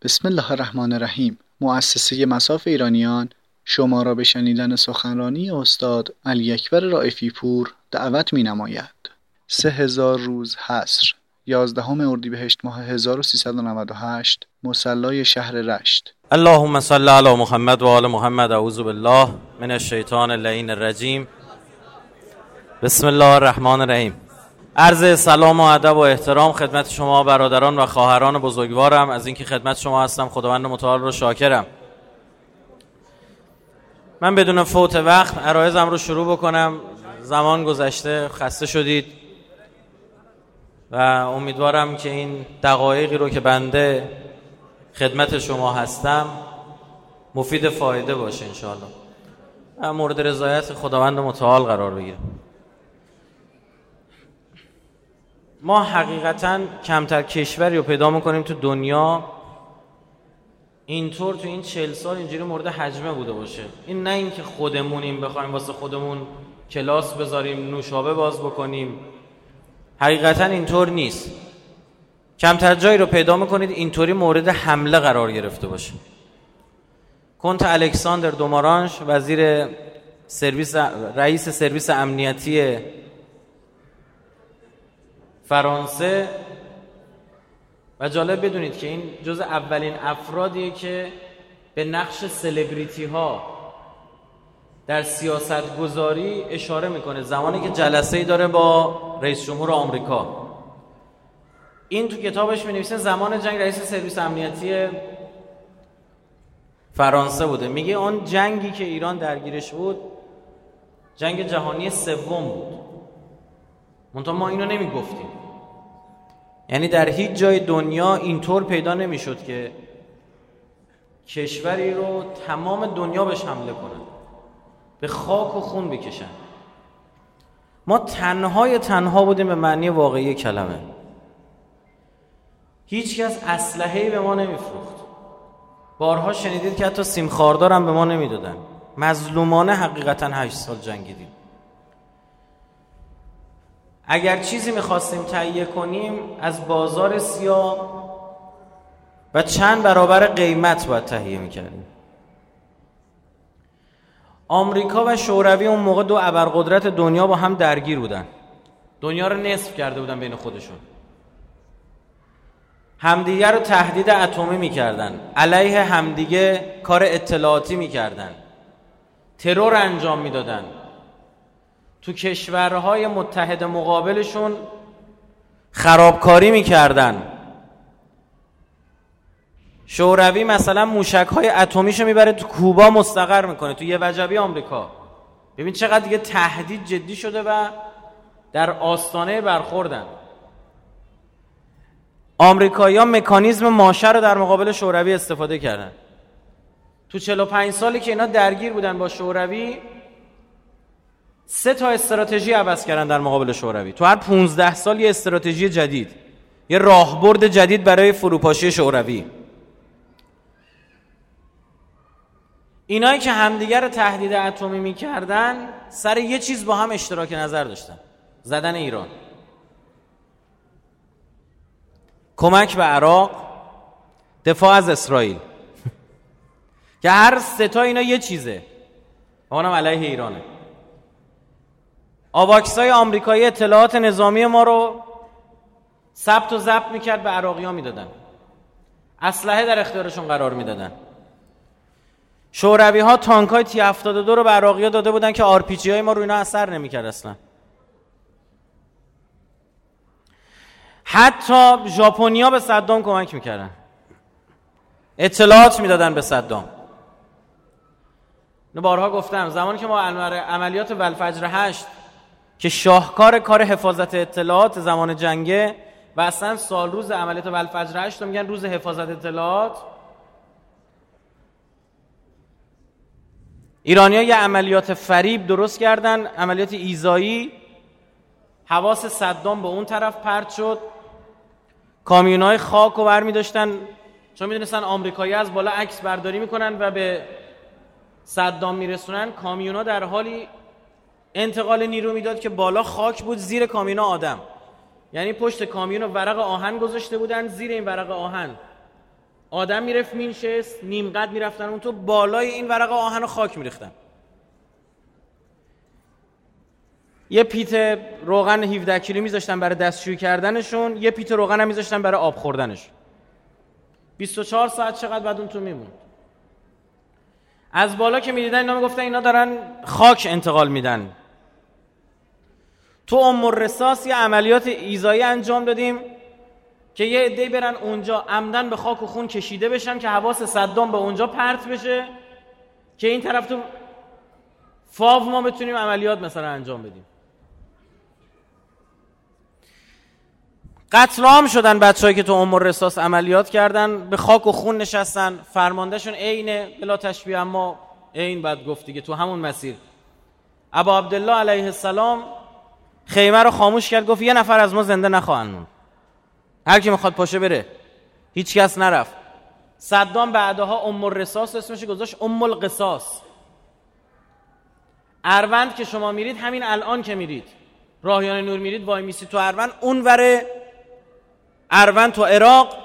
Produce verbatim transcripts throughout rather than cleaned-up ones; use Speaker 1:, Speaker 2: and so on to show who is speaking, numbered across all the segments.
Speaker 1: بسم الله الرحمن الرحیم. مؤسسه مصاف ایرانیان شما را به شنیدن سخنرانی استاد علی اکبر رائفی پور دعوت می نماید. سه هزار روز حصر، یازدهم اردیبهشت ماه هزار و سیصد و نود و هشت، مصلای شهر رشت.
Speaker 2: اللهم صل علی محمد و آل محمد. اعوذ بالله من الشیطان اللعین الرجیم. بسم الله الرحمن الرحیم. عرض سلام و ادب و احترام خدمت شما برادران و خواهران بزرگوارم. از اینکه خدمت شما هستم خداوند متعال رو شاکرم. من بدون فوت وقت عرایزم رو شروع بکنم. زمان گذشته، خسته شدید و امیدوارم که این دقایقی رو که بنده خدمت شما هستم مفید فایده باشه انشاءالله و مورد رضایت خداوند متعال قرار بگیره. ما حقیقتاً کمتر کشوری رو پیدا میکنیم تو دنیا اینطور تو این چهل سال اینجوری مورد حجمه بوده باشه. این نه اینکه خودمونیم بخوایم واسه خودمون کلاس بذاریم نوشابه باز بکنیم، حقیقتاً اینطور نیست. کمتر جایی رو پیدا میکنید اینطوری مورد حمله قرار گرفته باشه. کنت الکساندر دومارانش وزیر سرویس رئیس سرویس امنیتی فرانسه، و جالب بدونید که این جز اولین افرادیه که به نقش سلبریتی ها در سیاست گذاری اشاره میکنه زمانی که جلسه‌ای داره با رئیس جمهور آمریکا. این تو کتابش می‌نویسه زمان جنگ رئیس سرویس امنیتی فرانسه بوده. میگه اون جنگی که ایران درگیرش بود جنگ جهانی سوم بود، منتها ما اینو نمیگفتیم. یعنی در هیچ جای دنیا اینطور پیدا نمیشد که کشوری رو تمام دنیا بهش حمله کنن، به خاک و خون بکشن. ما تنهای تنها بودیم به معنی واقعی کلمه. هیچ کس اسلحه‌ای به ما نمیفروخت. بارها شنیدید که حتی سیم خاردار هم به ما نمیدادن. مظلومانه حقیقتا هشت سال جنگیدیم. اگر چیزی میخواستیم تهیه کنیم از بازار سیاه و چند برابر قیمت باید تهیه میکردیم. آمریکا و شوروی اون موقع دو ابرقدرت دنیا با هم درگیر بودن. دنیا رو نصف کرده بودن بین خودشون. همدیگه رو تهدید اتمی میکردن، علیه همدیگه کار اطلاعاتی میکردن، ترور انجام میدادن. تو کشورهای متحد مقابلشون خرابکاری میکردن. شوروی مثلا موشک‌های اتمیشو میبره تو کوبا مستقر میکنه، تو یه وجبی آمریکا. ببین چقدر دیگه تهدید جدی شده و در آستانه برخوردن. آمریکایی‌ها مکانیزم ماشه رو در مقابل شوروی استفاده کردن. تو چهل و پنج سالی که اینا درگیر بودن با شوروی سه تا استراتژی عوض کردن در مقابل شوروی. تو هر پونزده سال یه استراتژی جدید، یه راهبرد جدید برای فروپاشی شوروی. اینایی که همدیگر رو تهدید اتمی می‌کردن سر یه چیز با هم اشتراک نظر داشتن: زدن ایران. کمک به عراق، دفاع از اسرائیل که هر سه تا اینا یه چیزه و اونم علیه ایرانه. آواکسای آمریکایی اطلاعات نظامی ما رو ثبت و ضبط میکرد، به عراقی‌ها میدادن، اسلحه در اختیارشون قرار میدادن. شوروی ها تانکای تی هفتاد و دو رو به عراقی‌ها داده بودن که آر پی جی های ما رو اینا اثر نمیکرد اصلا. حتی ژاپنیا به صدام کمک میکردن، اطلاعات میدادن به صدام. نه بارها گفتم زمانی که ما عملیات والفجر هشت که شاهکار کار حفاظت اطلاعات زمان جنگه و اصلا سال روز عملیات والفجر هشت رو میگن روز حفاظت اطلاعات، ایرانی‌ها یه عملیات فریب درست کردن، عملیات ایذایی. حواس صدام به اون طرف پرت شد، کامیونای خاک رو برمی داشتن، چون میدونستن آمریکایی از بالا عکس برداری میکنن و به صدام میرسونن. کامیونا در حالی انتقال نیرو میداد که بالا خاک بود، زیر کامیونا آدم. یعنی پشت کامیون ورق آهن گذاشته بودن، زیر این ورق آهن آدم میرفت مینشست، نیم قد میرفتن اون تو بالای این ورق آهن و خاک میریختن. یه پیت روغن هفده کیلو میذاشتن برای دستشویی کردنشون، یه پیت روغن هم میذاشتن برای آب خوردنش. بیست و چهار ساعت چقدر بعد اون تو میموند. از بالا که میدیدن اینا میگفتن اینا دارن خاک انتقال میدن. تو ام الرصاص یه عملیات ایذایی انجام دادیم که یه عده‌ای برن اونجا عمدن به خاک و خون کشیده بشن که حواس صدام به اونجا پرت بشه که این طرف تو فاو ما بتونیم عملیات مثلا انجام بدیم. قتل عام شدن بچه‌هایی که تو ام الرصاص عملیات کردن، به خاک و خون نشستن. فرماندهشون عین بلا تشبیه اما عین بعد گفت دیگه تو همون مسیر. ابا عبدالله علیه السلام خیمه رو خاموش کرد، گفت یه نفر از ما زنده نخواهند موند، هر کی میخواد پاشه بره. هیچ کس نرفت. صدام بعدها ام الرصاص اسمش گذاشت ام القصاص. اروند که شما میرید، همین الان که میرید راهیان نور میرید وای میسی تو اروند، اون وره اروند تو عراق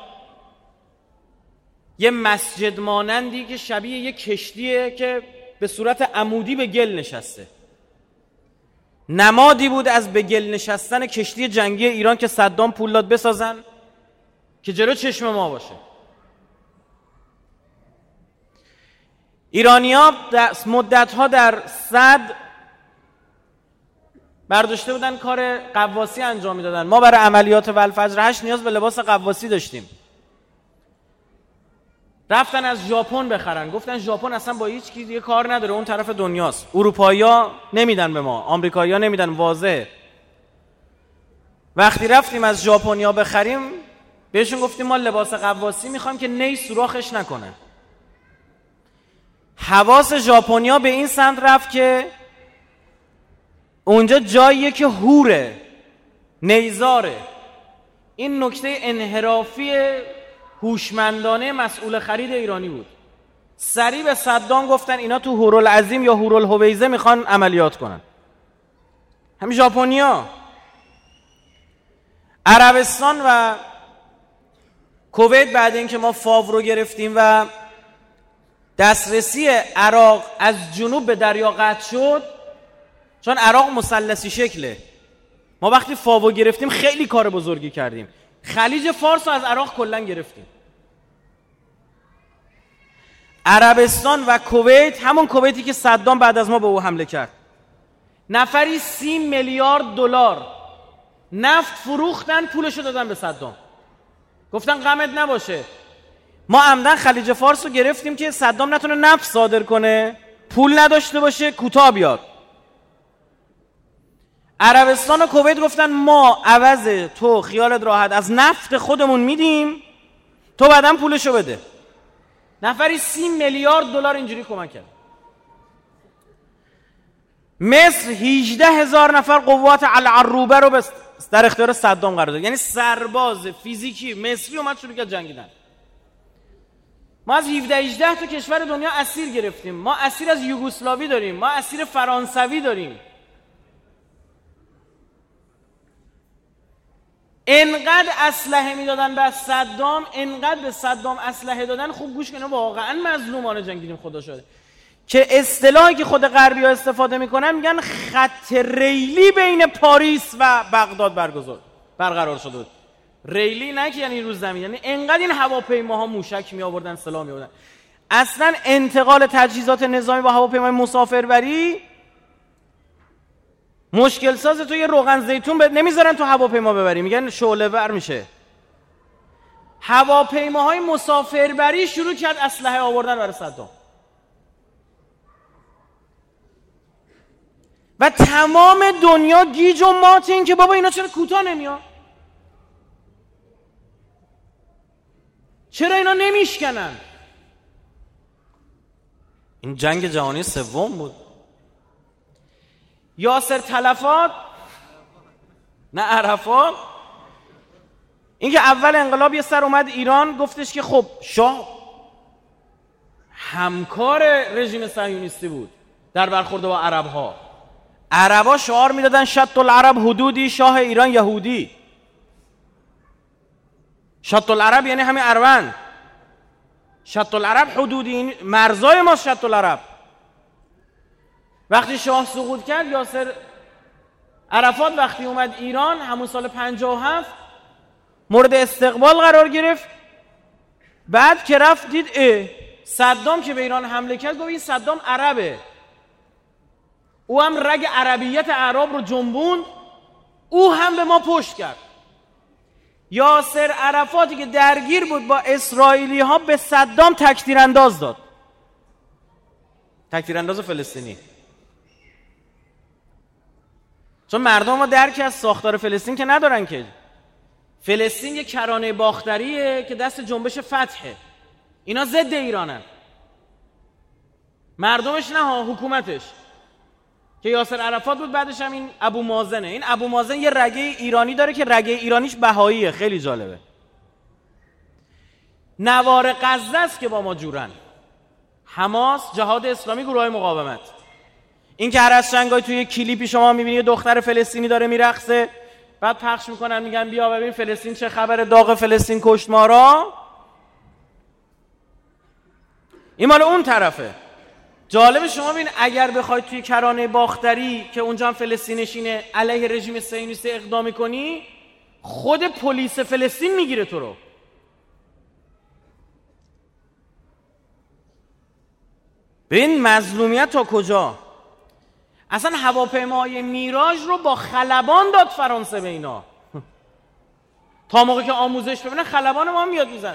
Speaker 2: یه مسجد مانندی که شبیه یه کشتیه که به صورت عمودی به گل نشسته، نمادی بود از به گل نشستن کشتی جنگی ایران که صدام پول داد بسازن که جلو چشم ما باشه. ایرانی‌ها مدت‌ها در صد برداشته بودن کار قواسی انجام میدادن. ما برای عملیات والفجر هشت نیاز به لباس قواسی داشتیم. رفتن از ژاپن بخرن، گفتن ژاپن اصلا با هیچ کی دیگه کار نداره، اون طرف دنیاست. اروپایی‌ها نمیدن به ما، آمریکایی‌ها نمیدن، واضحه. وقتی رفتیم از ژاپنیا بخریم بهشون گفتیم ما لباس قواسی میخوایم که نی سوراخش نکنه. حواس ژاپنیا به این سمت رفت که اونجا جاییه که هوره، نیزاره. این نکته انحرافی هوشمندانه مسئول خرید ایرانی بود. سریع به صدام گفتن اینا تو هورالعظیم یا هورالهویزه میخوان عملیات کنن. همین ژاپنیا. عربستان و کویت بعد اینکه ما فاو رو گرفتیم و دسترسی عراق از جنوب به دریا قطع شد، چون عراق مثلثی شکله، ما وقتی فاو گرفتیم خیلی کار بزرگی کردیم. خلیج فارس رو از عراق کلن گرفتیم. عربستان و کویت، همون کویتی که صدام بعد از ما به او حمله کرد، نفری سی میلیارد دلار نفت فروختن، پولشو دادن به صدام. گفتن غمت نباشه، ما عمدن خلیج فارس رو گرفتیم که صدام نتونه نفت صادر کنه، پول نداشته باشه، کوتاه بیاد. عربستان و کویت گفتن ما عوض تو خیالت راحت از نفت خودمون میدیم، تو بعداً پولشو بده. نفری سی میلیارد دلار اینجوری کمک کرد. مصر هجده هزار نفر قوات العروبه رو در اختیار صدام قرار داد، یعنی سرباز فیزیکی مصری اومد شروع کرد جنگیدن. ما از هفده هجده تا کشور دنیا اسیر گرفتیم. ما اسیر از یوگسلاوی داریم، ما اسیر فرانسوی داریم. انقدر اسلحه میدادن به صدام، انقدر به صدام اسلحه دادن، خوب گوش کنید، واقعا مظلومانه جنگیدیم خدا شده، که اصطلاحی که خود غربی‌ها استفاده میکنن میگن خط ریلی بین پاریس و بغداد برگزار برقرار شده بود. ریلی نه که یعنی روز زمین، یعنی انقدر این هواپیماها موشک می آوردن، سلاح می آوردن. اصلا انتقال تجهیزات نظامی با هواپیمای مسافربری مشکل ساز. تو یه روغن زیتون ب... نمیذارن تو هواپیما ببری، میگن شعله ور میشه. هواپیماهای مسافربری شروع کرد اسلحه آوردن برای صدام و تمام دنیا گیج و مات این که بابا اینا چرا کوتاه نمیاد، چرا اینا نمیشکنن. این جنگ جهانی سوم بود. یاسر تلفات نه عرفات، این که اول انقلاب یه سر اومد ایران گفتش که خب شاه همکار رژیم صهیونیستی بود در برخورد با عرب ها. عربا شعار میدادن شط العرب حدودی، شاه ایران یهودی. شط العرب یعنی همین اروند. شط العرب حدود این مرزای ما، شط العرب. وقتی شاه سقوط کرد، یاسر عرفات وقتی اومد ایران همون سال پنجاه و هفت مورد استقبال قرار گرفت. بعد که رفت دید اه صدام که به ایران حمله کرد، گفت این صدام عربه. او هم رگ عربیت اعراب رو جنبوند، او هم به ما پشت کرد. یاسر عرفاتی که درگیر بود با اسرائیلی ها به صدام تکتیر انداز داد، تکتیر انداز فلسطینی. چون مردم ما درک از ساختار فلسطین که ندارن که فلسطین یک کرانه باختریه که دست جنبش فتحه. اینا ضد ایرانن، مردمش نه ها، حکومتش که یاسر عرفات بود، بعدش هم این ابو مازنه. این ابو مازن یه رگه ایرانی داره که رگه ایرانیش بهاییه، خیلی جالبه. نوار غزه است که با ما جورن، حماس، جهاد اسلامی، گروهای مقاومت. این که هر از چنگای توی کلیپی شما میبینی یه دختر فلسطینی داره میرقصه، بعد پخش میکنن میگن بیا ببین فلسطین چه خبر، داغ فلسطین کشت ما را. این مال اون طرفه. جالب شما ببین اگر بخوای توی کرانه باختری که اونجا هم فلسطین نشینه علیه رژیم صهیونیستی اقدامی کنی، خود پلیس فلسطین میگیره تو رو. ببین مظلومیت تا کجا. اصلا هواپیمای میراژ رو با خلبان داد فرانسه به اینا. تا موقع که آموزش ببینن خلبان ما میاد میزن.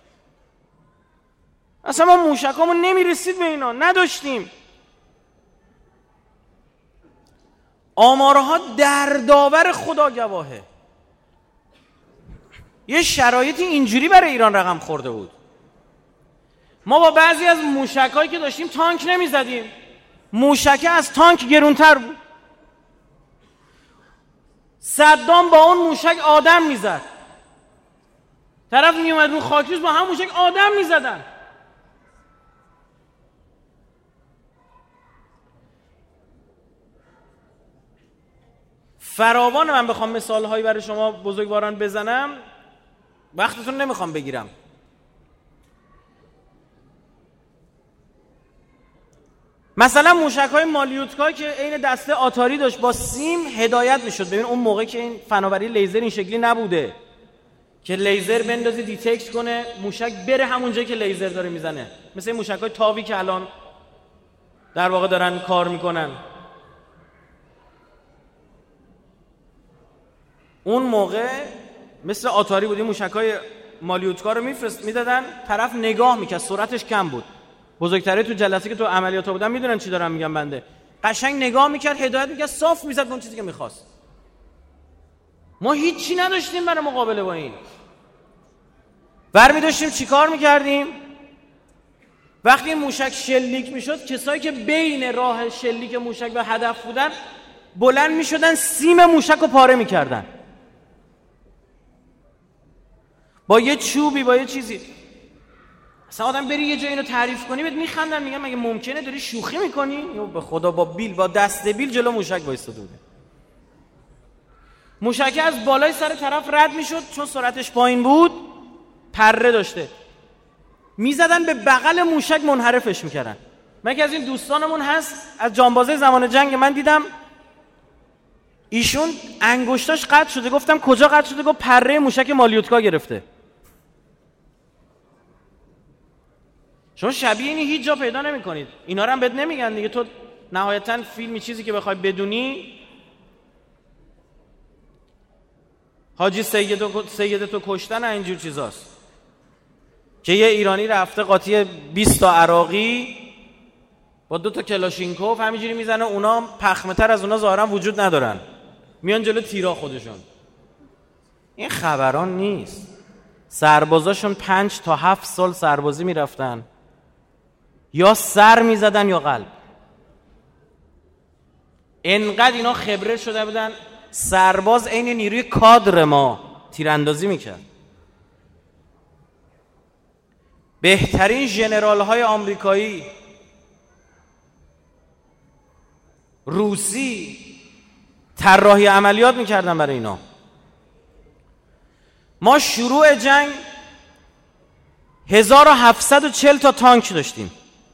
Speaker 2: اصلا ما موشکامون نمیرسید به اینا، نداشتیم. آمارها دردآور، خدا گواهه. یه شرایطی اینجوری برای ایران رقم خورده بود. ما با بعضی از موشکایی که داشتیم تانک نمیزدیم، موشکه از تانک گرونتر بود. صدام با اون موشک آدم میزد، طرف میومد رو خاکریز با هم موشک آدم میزدن. فراوان. من بخوام مثالهایی برای شما بزرگواران بزنم وقتتون نمیخوام بگیرم. مثلا موشک‌های مالیوتکا که عین دسته آتاری داشت با سیم هدایت میشد. ببین اون موقع که این فناوری لیزر این شکلی نبوده که لیزر بندازی دیتکت کنه موشک بره همون جایی که لیزر داره میزنه، مثل این موشک‌های تاوی که الان در واقع دارن کار میکنن. اون موقع مثل آتاری بود. این موشک‌های مالیوتکا رو میفرست میدادن، طرف نگاه میکرد، سرعتش کم بود. بزرگتره تو جلسه که تو عملیات بودن میدونن چی دارم میگم بنده. قشنگ نگاه میکرد، هدایت میکرد، صاف میزد به اون چیزی که میخواست. ما هیچی نداشتیم برای مقابله با این. برمی داشتیم چی کار میکردیم؟ وقتی این موشک شلیک میشد، کسایی که بین راه شلیک موشک و هدف بودن بلند میشدن، سیم موشک رو پاره میکردن با یه چوبی، با یه چیزی. اصلا آدم بری یه جای اینو تعریف کنی بهت میخندن، میگن مگه ممکنه داری شوخی میکنی؟ یا به خدا با بیل، با دست بیل جلو موشک وایساده بوده. موشک از بالای سر طرف رد میشد، چون سرعتش پایین بود پره داشته، میزدن به بغل موشک منحرفش میکردن. من که از این دوستانمون هست از جانبازه زمان جنگ، من دیدم ایشون انگشتاش قطع شده. گفتم کجا قطع شده؟ گفت پره موشک مالیوتکا گرفته. شما شبیه اینی هیچ جا پیدا نمی کنید. اینا رو هم بهت نمیگن دیگه. تو نهایتاً فیلمی چیزی که بخوای بدونی، حاجی سیدتو سیدتو کشتن اینجور چیزاست که یه ایرانی رفته قاطی بیست تا عراقی با دو تا کلاشینکوف همینجوری میزنه. اونا پخمه تر از اونا ظاهرا وجود ندارن، میان جلو تیرا خودشون. این خبران نیست. سربازاشون پنج تا هفت سال سربازی میرفتن، یا سر میزدن یا قلب. انقدر اینا خبره شده بودن. سرباز عین نیروی کادر ما تیراندازی میکرد. بهترین ژنرال های آمریکایی، روسی طراحی عملیات میکردن برای اینا. ما شروع جنگ هزار و هفتصد و چهل تا تانک داشتیم.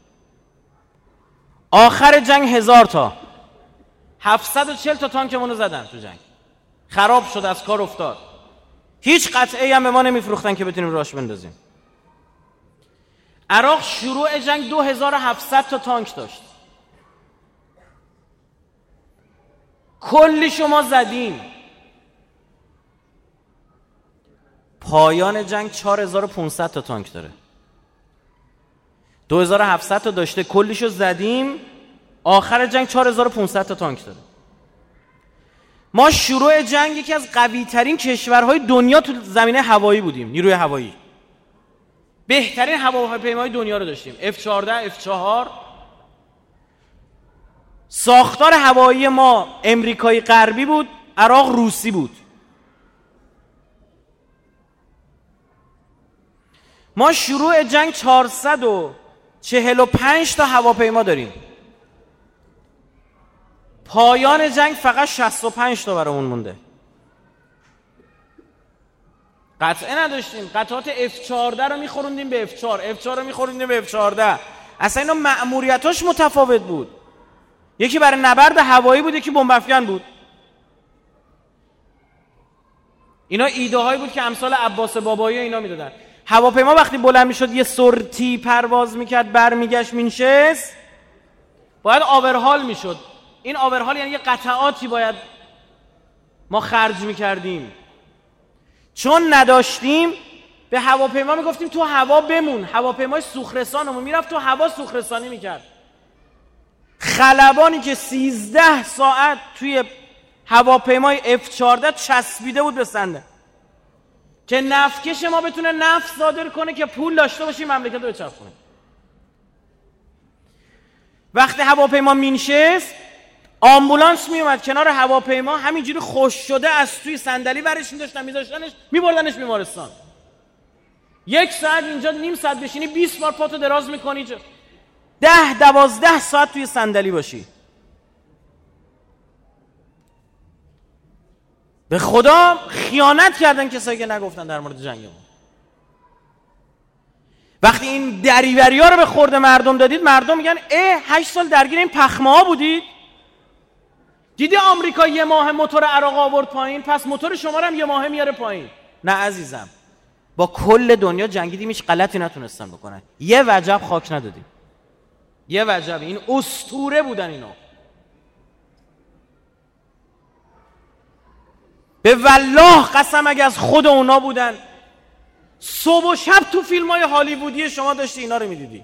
Speaker 2: آخر جنگ هزار تا هفتصد و چهل تا تانکمون رو زدن تو جنگ. خراب شد، از کار افتاد. هیچ قطعه‌ای هم به ما نمیفروختن که بتونیم راش بندازیم. عراق شروع جنگ دو هزار و هفتصد تا تانک داشت. کلی شما زدیم. پایان جنگ چهار هزار و پانصد تا تانک داره. دو هزار و هفتصد تا داشته، کلیشو زدیم. آخر جنگ چهار هزار و پانصد تا تانک داره. ما شروع جنگ یکی از قوی ترین کشورهای دنیا تو زمینه هوایی بودیم، نیروی هوایی. بهترین هواپیمای دنیا رو داشتیم، اف چهارده، اف چهار. ساختار هوایی ما امریکایی غربی بود، عراق روسی بود. ما شروع جنگ چهارصد و چهل و پنج تا هواپیما داریم. پایان جنگ فقط شصت و پنج تا برامون مونده. قطعه نداشتیم. قطعات اف چهارده رو میخوروندیم به اف چهار، اف چهار رو میخوروندیم به اف چهارده. اصلا اینا مأموریتاش متفاوت بود. یکی برای نبرد هوایی بود، یکی بمب افکن بود. اینا ایده هایی بود که امثال عباس بابایی و اینا میدادن. هواپیما وقتی بلند میشد یه سورتی پرواز میکرد، برمیگشت مینشست، باید آورهال میشد. این آورهال یعنی یه قطعاتی باید ما خرج میکردیم. چون نداشتیم به هواپیما میگفتیم تو هوا بمون. هواپیمای سوخرسانمون میرفت تو هوا سوخرسانی میکرد. خلبانی که سیزده ساعت توی هواپیمای اف چهارده چسبیده بود به صندوق که نفتکش ما بتونه نفت صادر کنه که پول داشته باشیم مملکت رو بچرخونه. وقتی هواپیما مینشست، آمبولانس میومد کنار هواپیما، همینجوری خوش شده از توی صندلی برش می‌داشتن می‌ذاشتنش می‌بردنش بیمارستان. یک ساعت اینجا، نیم ساعت بشینی، بیست بار پاتو دراز می‌کنی، ده دوازده ساعت توی صندلی باشی. به خدا خیانت کردن کسایی که نگفتن در مورد جنگ ما. وقتی این دریوری ها رو به خورد مردم دادید، مردم میگن اه هشت سال درگیر این پخمه ها بودید؟ دیدی آمریکا یه ماه موتور عراق آورد پایین، پس موتور شما رو هم یه ماه میاره پایین. نه عزیزم، با کل دنیا جنگیدیم، هیچ غلطی نتونستن بکنن. یه وجب خاک ندادیم. یه وجب. این اسطوره بودن اینا. به والله قسم اگه از خود اونا بودن، صبح و شب تو فیلم های هالیوودی شما داشتی اینا رو میدیدی.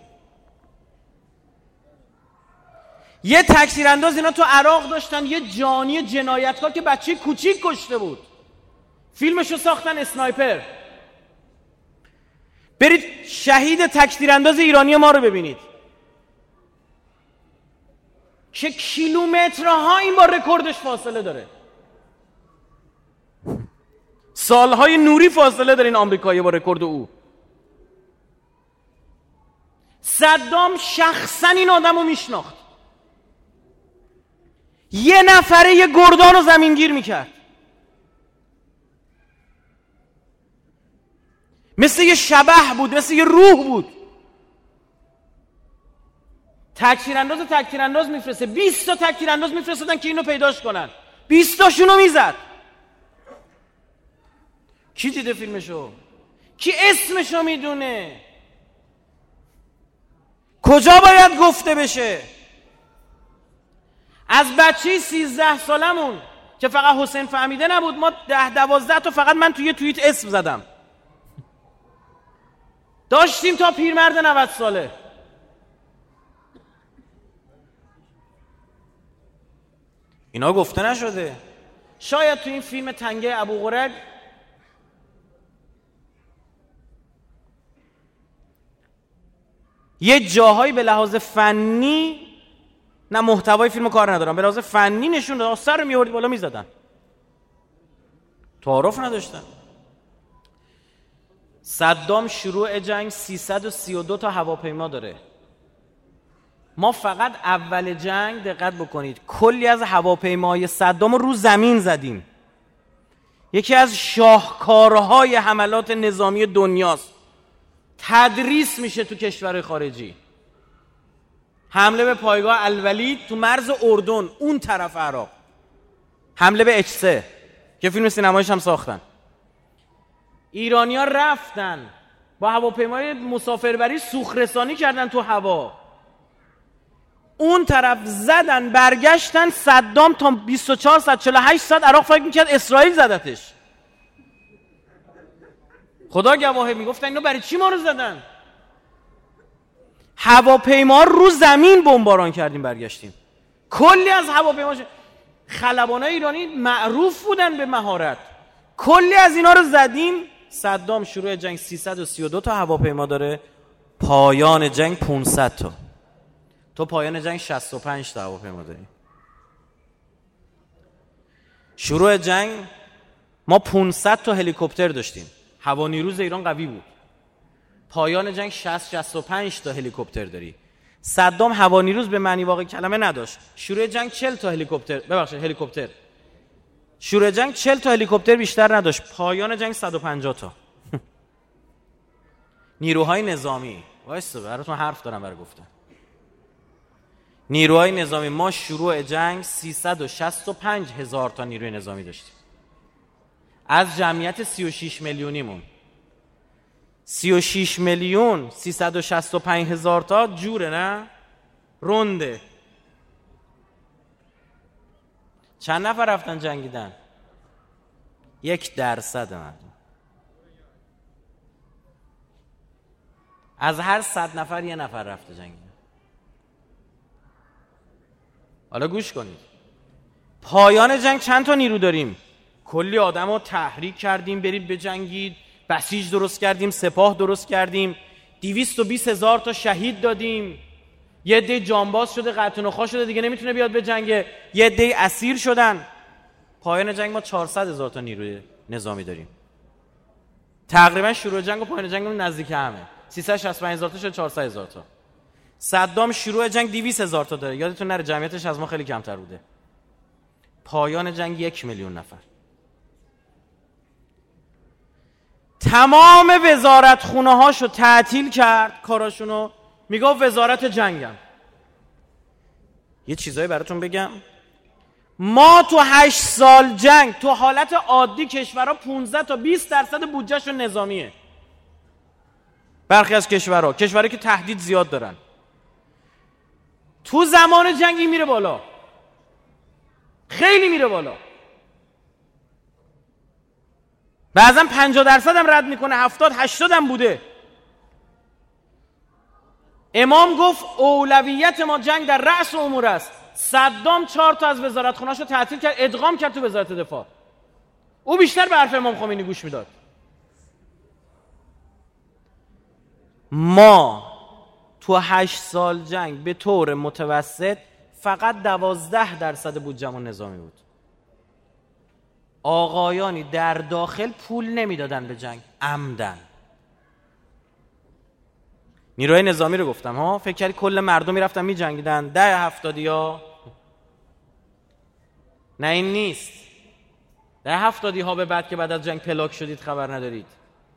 Speaker 2: یه تکتیرانداز اینا تو عراق داشتن، یه جانی جنایتکار که بچه کوچیک کشته بود، فیلمشو ساختن، اسنایپر. برید شهید تکتیرانداز ایرانی ما رو ببینید که کیلومترها این با رکوردش فاصله داره. سالهای نوری فاصله داره این آمریکایی با رکورد او. صدام شخصا این آدم رو میشناخت. یه نفره یه گردان رو زمینگیر میکرد، مثل یه شبح بود، مثل یه روح بود. تکتیرانداز تکتیرانداز میفرسته، بیست تا تکتیرانداز میفرستادن که اینو پیداش کنن، بیست تاشونو میزد. کی دیده فیلمشو؟ کی اسمشو میدونه؟ کجا باید گفته بشه؟ از بچه سیزده سالمون که فقط حسین فهمیده نبود، ما ده دوازده تا فقط من توی توییت اسم زدم داشتیم تا پیرمرد نود ساله. اینا گفته نشده. شاید تو این فیلم تنگه ابوقرگ یه جاهایی به لحاظ فنی، نه محتوای فیلمو کار ندارم، به لحاظ فنی نشون داد، سر رو میوردی بالا میزدن، تعارف نداشتن. صدام شروع جنگ سیصد و سی و دو تا هواپیما داره. ما فقط اول جنگ دقت بکنید کلی از هواپیماهای صدام رو زمین زدیم. یکی از شاهکارهای حملات نظامی دنیاست. تدریس میشه تو کشور خارجی. حمله به پایگاه الولید تو مرز اردن، اون طرف عراق. حمله به اچ سه که فیلم سینماییش هم ساختن. ایرانی‌ها رفتن با هواپیمای مسافربری سوخرسانی کردن تو هوا، اون طرف زدن برگشتن. صدام تا بیست و چهار ساعت چهل و هشت ساعت عراق فکر میکرد اسرائیل زدتش. خدا گواهه میگفتن اینو برای چی ما رو زدن؟ هواپیما رو زمین بمباران کردیم برگشتیم. کلی از هواپیما خلبانای ایرانی معروف بودن به مهارت، کلی از اینا رو زدیم. صدام شروع جنگ سیصد و سی و دو تا هواپیما داره، پایان جنگ پانصد تا. تو پایان جنگ شصت و پنج تا هواپیما داری. شروع جنگ ما پانصد تا هلیکوپتر داشتیم، هوا نیروی ایران قوی بود. پایان جنگ شصت شصت و پنج تا هلیکوپتر داری. صدام هوا نیروز به معنی واقعی کلمه نداشت. شروع جنگ چهل تا هلیکوپتر، ببخشید هلیکوپتر. شروع جنگ چهل تا هلیکوپتر بیشتر نداشت. پایان جنگ صد و پنجاه تا. نیروهای نظامی، وایسا براتون حرف دارم برای گفتن. نیروهای نظامی، ما شروع جنگ سیصد و شصت و پنج هزار تا نیروی نظامی داشتیم از جمعیت سی و شش میلیونیمون. سی و شش میلیون سیصد و شصت و پنج هزار تا جوره، نه رونده. چند نفر رفتن جنگیدن؟ یک درصد مردم. از هر صد نفر یه نفر رفته جنگیدن. حالا گوش کنید، پایان جنگ چند تا نیرو داریم؟ کلی آدم رو تحریک کردیم برید بجنگید، بسیج درست کردیم، سپاه درست کردیم، دویست و بیست هزار تا شهید دادیم، یه عده جانباز شده، قطع و نخاع شده، دیگه نمیتونه بیاد به جنگ، یه عده اسیر شدن. پایان جنگ ما چهارصد هزار تا نیروی نظامی داریم. تقریبا شروع جنگ و پایان جنگ نزدیک همه. سیصد و شصت و پنج هزار تا شد چهارصد هزار تا. صدام شروع جنگ دویست هزار تا داره، یادتون نره جمعیتش از ما خیلی کمتر بوده. پایان جنگ یک میلیون نفر. تمام وزارت خونه هاشو تعطیل کرد، کاراشونو، میگفت وزارت جنگم. یه چیزایی براتون بگم، ما تو هشت سال جنگ تو حالت عادی کشورها پانزده تا بیست درصد بودجهشون نظامیه. برخی از کشورها، کشورهایی که تهدید زیاد دارن، تو زمان جنگی میره بالا، خیلی میره بالا. بعضا پنجاه درصد هم رد میکنه، هفتاد هشتاد هم بوده. امام گفت اولویت ما جنگ در رأس امور است. صدام چهار تا از وزارت خونه‌اشو تعطیل کرد، ادغام کرد تو وزارت دفاع. او بیشتر به حرف امام خمینی گوش میداد. ما تو هشت سال جنگ به طور متوسط فقط دوازده درصد بودجه‌مون نظامی بود. آقایانی در داخل پول نمیدادن به جنگ عمدن. نیروهای نظامی رو گفتم ها، فکر کردی کل مردم میرفتن میجنگیدن؟ ده هفتادی ها. نه این نیست. ده هفتادی ها به بعد که بعد از جنگ پلاک شدید خبر ندارید.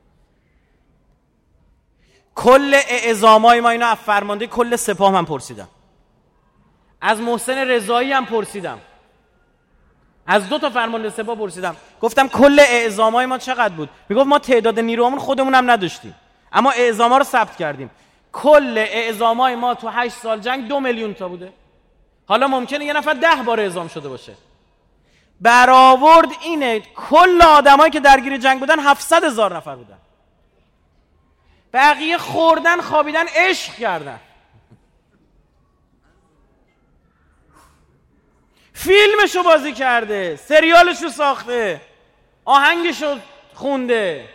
Speaker 2: کل اعزامای ما، اینا از فرمانده کل سپاه من پرسیدم، از محسن رضایی هم پرسیدم، از دو تا فرمانده سپاه پرسیدم، گفتم کل اعزامای ما چقدر بود؟ میگفت ما تعداد نیروامون خودمون هم نداشتیم اما اعزاما رو ثبت کردیم. کل اعزامای ما تو هشت سال جنگ دو میلیون تا بوده. حالا ممکنه یه نفر ده بار اعزام شده باشه. برآورد اینه کل آدمایی که درگیر جنگ بودن هفتصد هزار نفر بودن. بقیه خوردن، خوابیدن، عشق کردن. فیلمشو بازی کرده، سریالشو ساخته، آهنگشو خونده.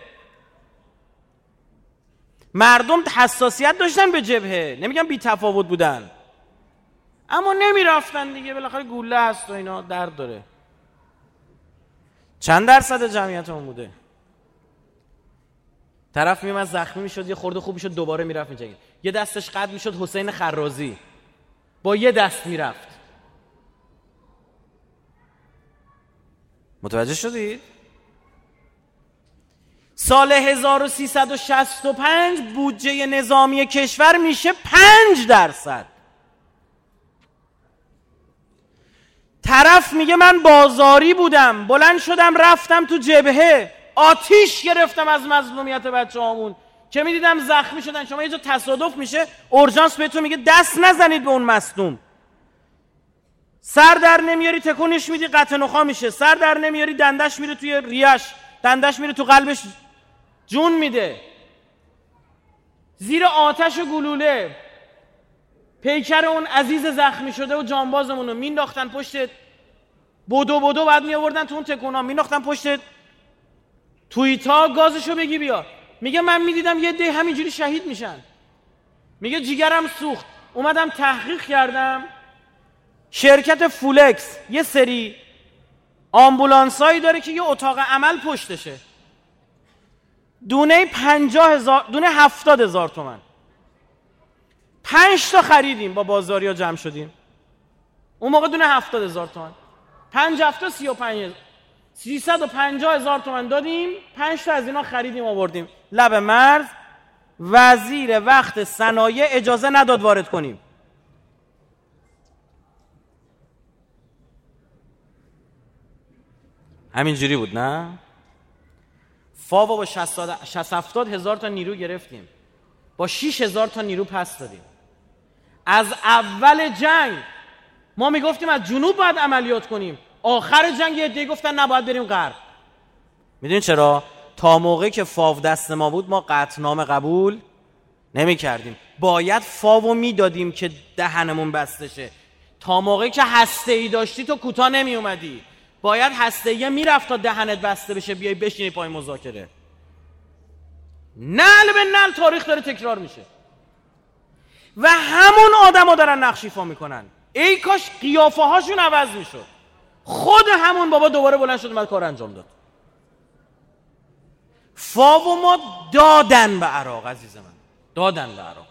Speaker 2: مردم حساسیت داشتن به جبهه، نمیگم بی تفاوت بودن، اما نمیرفتن دیگه، بالاخره گوله هست و اینا درد داره. چند درصد جمعیتمون بوده؟ طرف میومد زخمی میشد، یه خورده خوب میشد، دوباره میرفت میجنگید. یه دستش قد میشد حسین خرازی، با یه دست میرفت. متوجه شدید؟ سال هزار و سیصد و شصت و پنج بودجه نظامی کشور میشه پنج درصد. طرف میگه من بازاری بودم، بلند شدم رفتم تو جبهه، آتیش گرفتم از مظلومیت بچه هامون که میدیدم زخمی شدن. شما یه جا تصادف میشه اورژانس بهتون میگه دست نزنید به اون مصدوم، سر در نمیاری تکونش میدی قطع نخاع میشه، سر در نمیاری دندش میره توی ریش، دندش میره تو قلبش جون میده. زیر آتش و گلوله پیکر اون عزیز زخمی شده و جانبازمون رو مینداختن پشتت، بدو بدو بعد میآوردن تو اون تکونا مینداختن پشتت، تویتا گازشو بگی بیا. میگه من میدیدم یه ده همینجوری شهید میشن، میگه جیگرم سوخت. اومدم تحقیق کردم، شرکت فولکس یه سری آمبولانسایی داره که یه اتاق عمل پشتشه، دونه پنجاه هزار، دونه هفتاد هزار تومن، پنج تا خریدیم با بازاریا جمع شدیم. اون موقع دونه هفتاد هزار تومن، پنج هفته سی و پنج سیصد و پنجاه هزار تومن دادیم، پنج تا از اینا خریدیم آوردیم لب مرز. وزیر وقت صنایع اجازه نداد وارد کنیم. همینجوری بود نه؟ فاوا با شصت هفتاد هزار تا نیرو گرفتیم، با شش هزار تا نیرو پس دادیم. از اول جنگ ما میگفتیم از جنوب باید عملیات کنیم، آخر جنگ یه عده‌ای گفتن نباید بریم غرب. میدونین چرا؟ تا موقعی که فاو دست ما بود ما قطعنامه قبول نمی کردیم، باید فاو میدادیم که دهنمون بسته شه. تا موقعی که هسته‌ای داشتی تو کوتاه نمی اومدی، باید هسته‌ای میرفت تا دهنت بسته بشه بیای بشینی پای مذاکره. نعل به نعل تاریخ داره تکرار میشه و همون آدما دارن نقش ایفا میکنن. ای کاش قیافه هاشون عوض میشد. خود همون بابا دوباره بلند شد اومد کار انجام داد. فاو ما دادن به عراق عزیز من، دادن به عراق.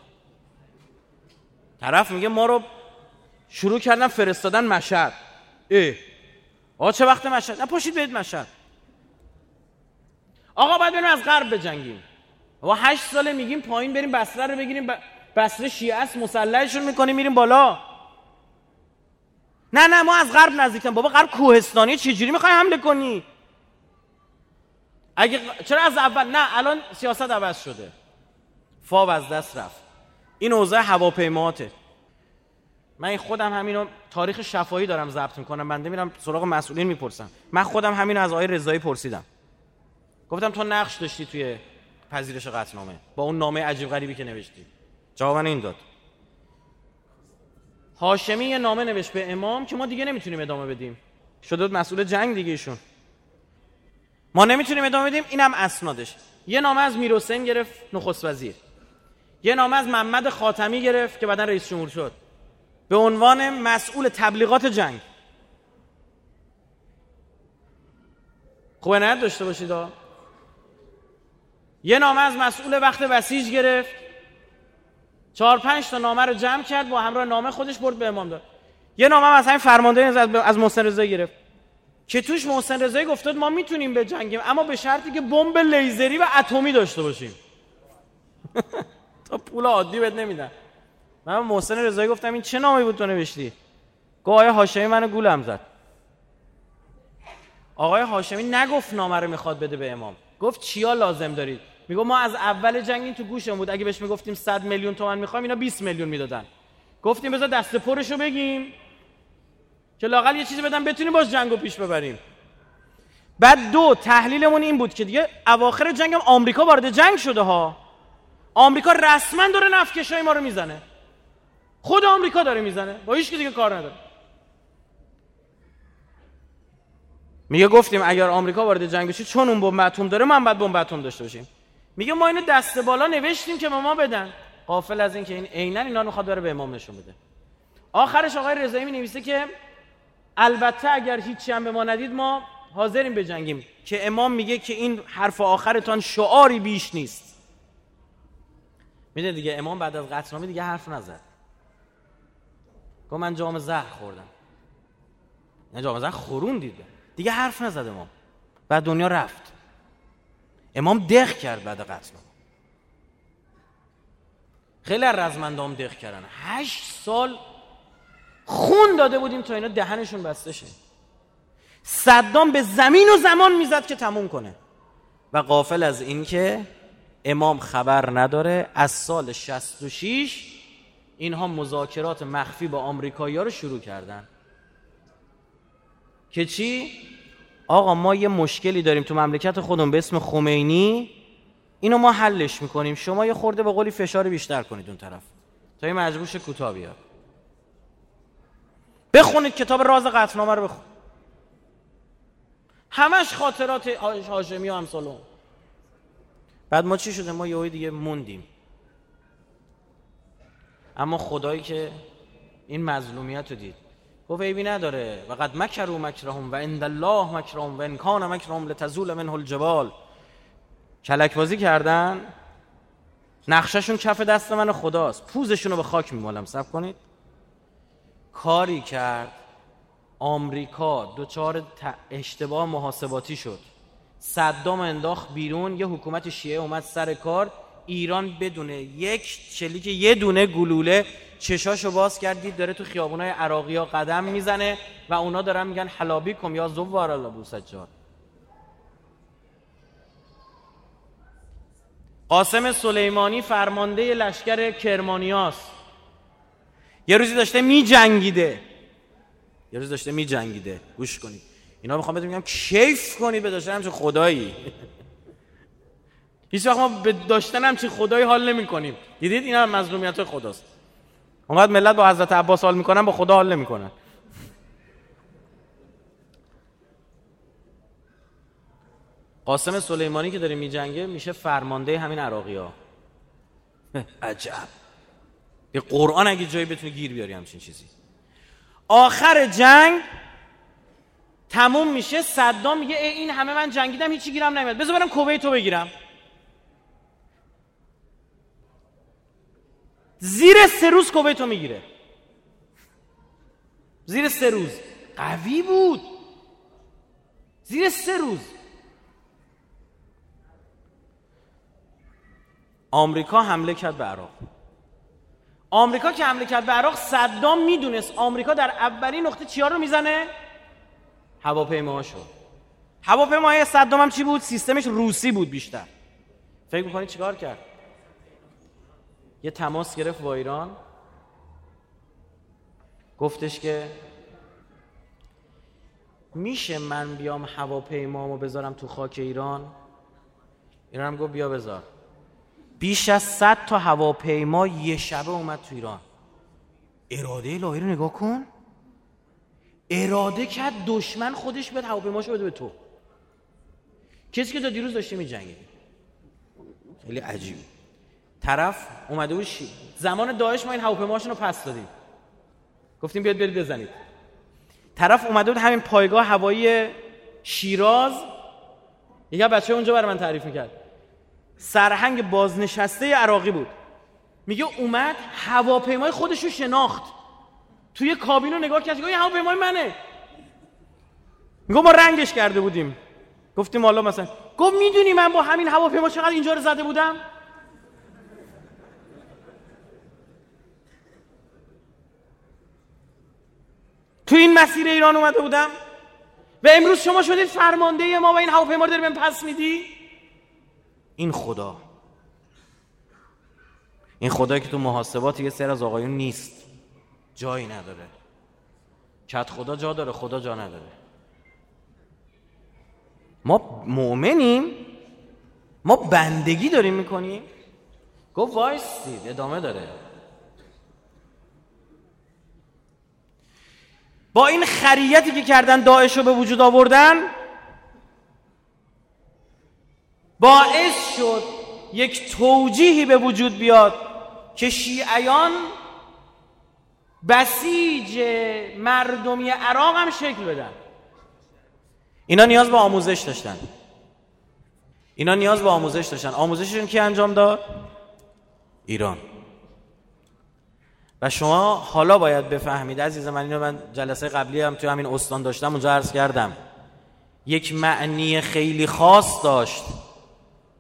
Speaker 2: طرف میگه ما رو شروع کردن فرستادن مشهد. اه آقا چه وقت مشهد؟ نه پاشید برید مشهد. آقا باید بریم از غرب بجنگیم. آقا هشت ساله میگیم پایین بریم بصره رو بگیریم، بصره شیعه است مسلحشون میکنیم میریم بالا. نه نه ما از غرب نزدیکیم. بابا غرب کوهستانی، چجوری میخوای حمله کنی؟ اگه چرا از اول؟ نه الان سیاست عوض شده، فاو از دست رفت. این اوضاع هواپیماته. من خودم همینو تاریخ شفاهی دارم ضبط میکنم، بنده میرم سراغ مسئولین میپرسم. من خودم همینو از آقای رضایی پرسیدم، گفتم تو نقش داشتی توی پذیرش قطعنامه با اون نامه عجیب غریبی که نوشتی؟ جواب من این داد. هاشمی یه نامه نوشت به امام که ما دیگه نمیتونیم ادامه بدیم، شده بود مسئول جنگ دیگه ایشون، ما نمیتونیم ادامه بدیم. اینم اسنادش. یه نامه از میرحسین گرفت نخست وزیر، یه نامه از محمد خاتمی گرفت که بعداً رئیس جمهور شد به عنوان مسئول تبلیغات جنگ. خوب عنایت داشته باشید ها. یه نامه از مسئول وقت بسیج گرفت، چهار پنج تا نامه رو جمع کرد با همراه نامه خودش برد به امام داد. یه نامه از همین فرماندهی از محسن رضایی گرفت که توش محسن رضایی گفتاد ما میتونیم بجنگیم اما به شرطی که بمب لیزری و اتمی داشته باشیم. تا پول عادی بهت نمیدن. من محسن رضایی گفتم این چه نامه‌ای بود تو نوشتی؟ گفت آقای هاشمی منو گولم زد. آقای هاشمی نگفت نامه رو میخواد بده به امام، گفت چیا لازم دارید؟ میگه ما از اول جنگ این تو گوشمون بود، اگه بهش میگفتیم صد میلیون تومان میخوایم اینا بیست میلیون میدادن. گفتیم بذار دست پرشو بگیم که لااقل یه چیزی بدن بتونیم باز جنگو پیش ببریم. بعد دو تحلیلمون این بود که دیگه اواخر جنگ هم آمریکا وارد جنگ شده ها. آمریکا رسما داره نفتکشای ما رو میزنه، خود آمریکا داره میزنه، با هیچ کی دیگه کار نداره. میگه گفتیم اگر آمریکا وارد جنگ بشه چون اون بمب اتم داره ما هم باید بمب اتم داشته باشیم. میگه ما اینو دست بالا نوشتیم که به ما بدن، غافل از این که این عیناً اینا رو میخواد بره به امام نشون بده. آخرش آقای رضایی می‌نویسه که البته اگر هیچی هم به ما ندید ما حاضریم بجنگیم، که امام میگه که این حرف آخرتان شعاری بیش نیست. میدونید دیگه امام بعد از قطعنامه دیگه حرف نزد، گفت من جام زهر خوردم. نه جام زهر خورون دیده دیگه، حرف نزد امام. بعد دنیا رفت. امام دق کرد بعد قتل. خیلی از رزمندام دق کردن. هشت سال خون داده بودیم تا اینا دهنشون بسته شه. صدام به زمین و زمان میزد که تموم کنه و غافل از این که امام خبر نداره از سال شصت و شش اینها مذاکرات مخفی با آمریکایی‌ها رو شروع کردن که چی؟ آقا ما یه مشکلی داریم تو مملکت خودمون به اسم خمینی، اینو ما حلش میکنیم، شما یه خورده به قولی فشار بیشتر کنید اون طرف تا این مجبورش کوتاه بیاد. بخونید کتاب راز قطعنامه رو بخون، همش خاطرات هاشمی و امثال. بعد ما چی شده؟ ما یهو دیگه موندیم. اما خدایی که این مظلومیت رو دید گفت عیبی نداره و قد مکروا مکرهم و عند الله مکرهم و ان کان مکرهم لتزول منه الجبال. کلک بازی کردن، نقششون کف دست من خداست، پوزشون رو به خاک میمالم. صبر کنید. کاری کرد آمریکا دوچار اشتباه محاسباتی شد، صدام انداخت بیرون، یه حکومت شیعه اومد سر کار، ایران بدون یک شلیک یه دونه گلوله چشاشو باز کردید داره تو خیابونای عراقی ها قدم میزنه و اونا دارن میگن حلابی کم یا زوار الله سجاد. قاسم سلیمانی فرمانده لشکر کرمانیاست، یه روزی داشته می جنگیده یه روز داشته می جنگیده گوش کنید اینا میخوام بهتون میگم کیف کنید به داشتن همچه خدایی. هیچ وقت ما به داشتن همچه خدایی حال نمی کنیم. دیدید اینا مظلومیت خداست. اونقدر ملت با حضرت عباس حال میکنن با خدا حال نمیکنن. قاسم سلیمانی که داره میجنگه میشه فرمانده همین عراقی ها. عجب. به قرآن اگه جایی بتونی گیر بیاری همچین چیزی. آخر جنگ تموم میشه، صدام میگه این همه من جنگیدم هیچی گیرم نمیاد، بذار برم کویتو بگیرم. زیر سه روز کویتو میگیره. زیر سه روز. قوی بود. زیر سه روز. آمریکا حمله کرد به عراق. آمریکا که حمله کرد به عراق، صدام میدونست آمریکا در اولین نقطه چیا رو میزنه؟ هواپیماهاشو. هواپیماهای صدام هم چی بود؟ سیستمش روسی بود بیشتر. فکر میکنید چیکار کرد؟ یه تماس گرفت با ایران، گفتش که میشه من بیام هواپیمامو بذارم تو خاک ایران؟ ایران هم گفت بیا بذار. بیش از صد تا هواپیما یه شبه اومد تو ایران. اراده الهی رو نگاه کن. اراده کرد دشمن خودش بیاد هواپیماشو بده به تو. کسی که تا دیروز داشته می جنگید. خیلی عجیب. طرف اومده بود شی. زمان داعش ما این هواپیماشون رو پس دادیم، گفتیم بیاد برید بزنید. طرف اومده بود همین پایگاه هوایی شیراز، یکی بچه اونجا برای من تعریف میکرد، سرهنگ بازنشسته عراقی بود، میگه اومد هواپیمای خودش رو شناخت، توی کابین رو نگاه کرد، این هواپیمای منه. میگه ما رنگش کرده بودیم. گفتیم حالا مثلا، گفت میدونی من با همین هواپیما چقدر اینجا رو زده بودم؟ تو این مسیر ایران اومده بودم و امروز شما شدید فرمانده ما و این هواپیما رو داری بهم پس میدی؟ این خدا، این خدایی که تو محاسبات یه سر از آقایون نیست، جایی نداره. کت خدا جا داره، خدا جا نداره. ما مؤمنیم، ما بندگی داریم میکنیم. گفت وایستید، ادامه داره. با این خریتی که کردن داعش رو به وجود آوردن، باعث شد یک توجیهی به وجود بیاد که شیعیان بسیج مردمی عراق هم شکل بدن. اینا نیاز به آموزش داشتن. اینا نیاز به آموزش داشتن. آموزششون کی انجام داد؟ ایران. و شما حالا باید بفهمید عزیز من، اینو من جلسه قبلی هم توی همین استان داشتم، اونجا عرض کردم، یک معنی خیلی خاص داشت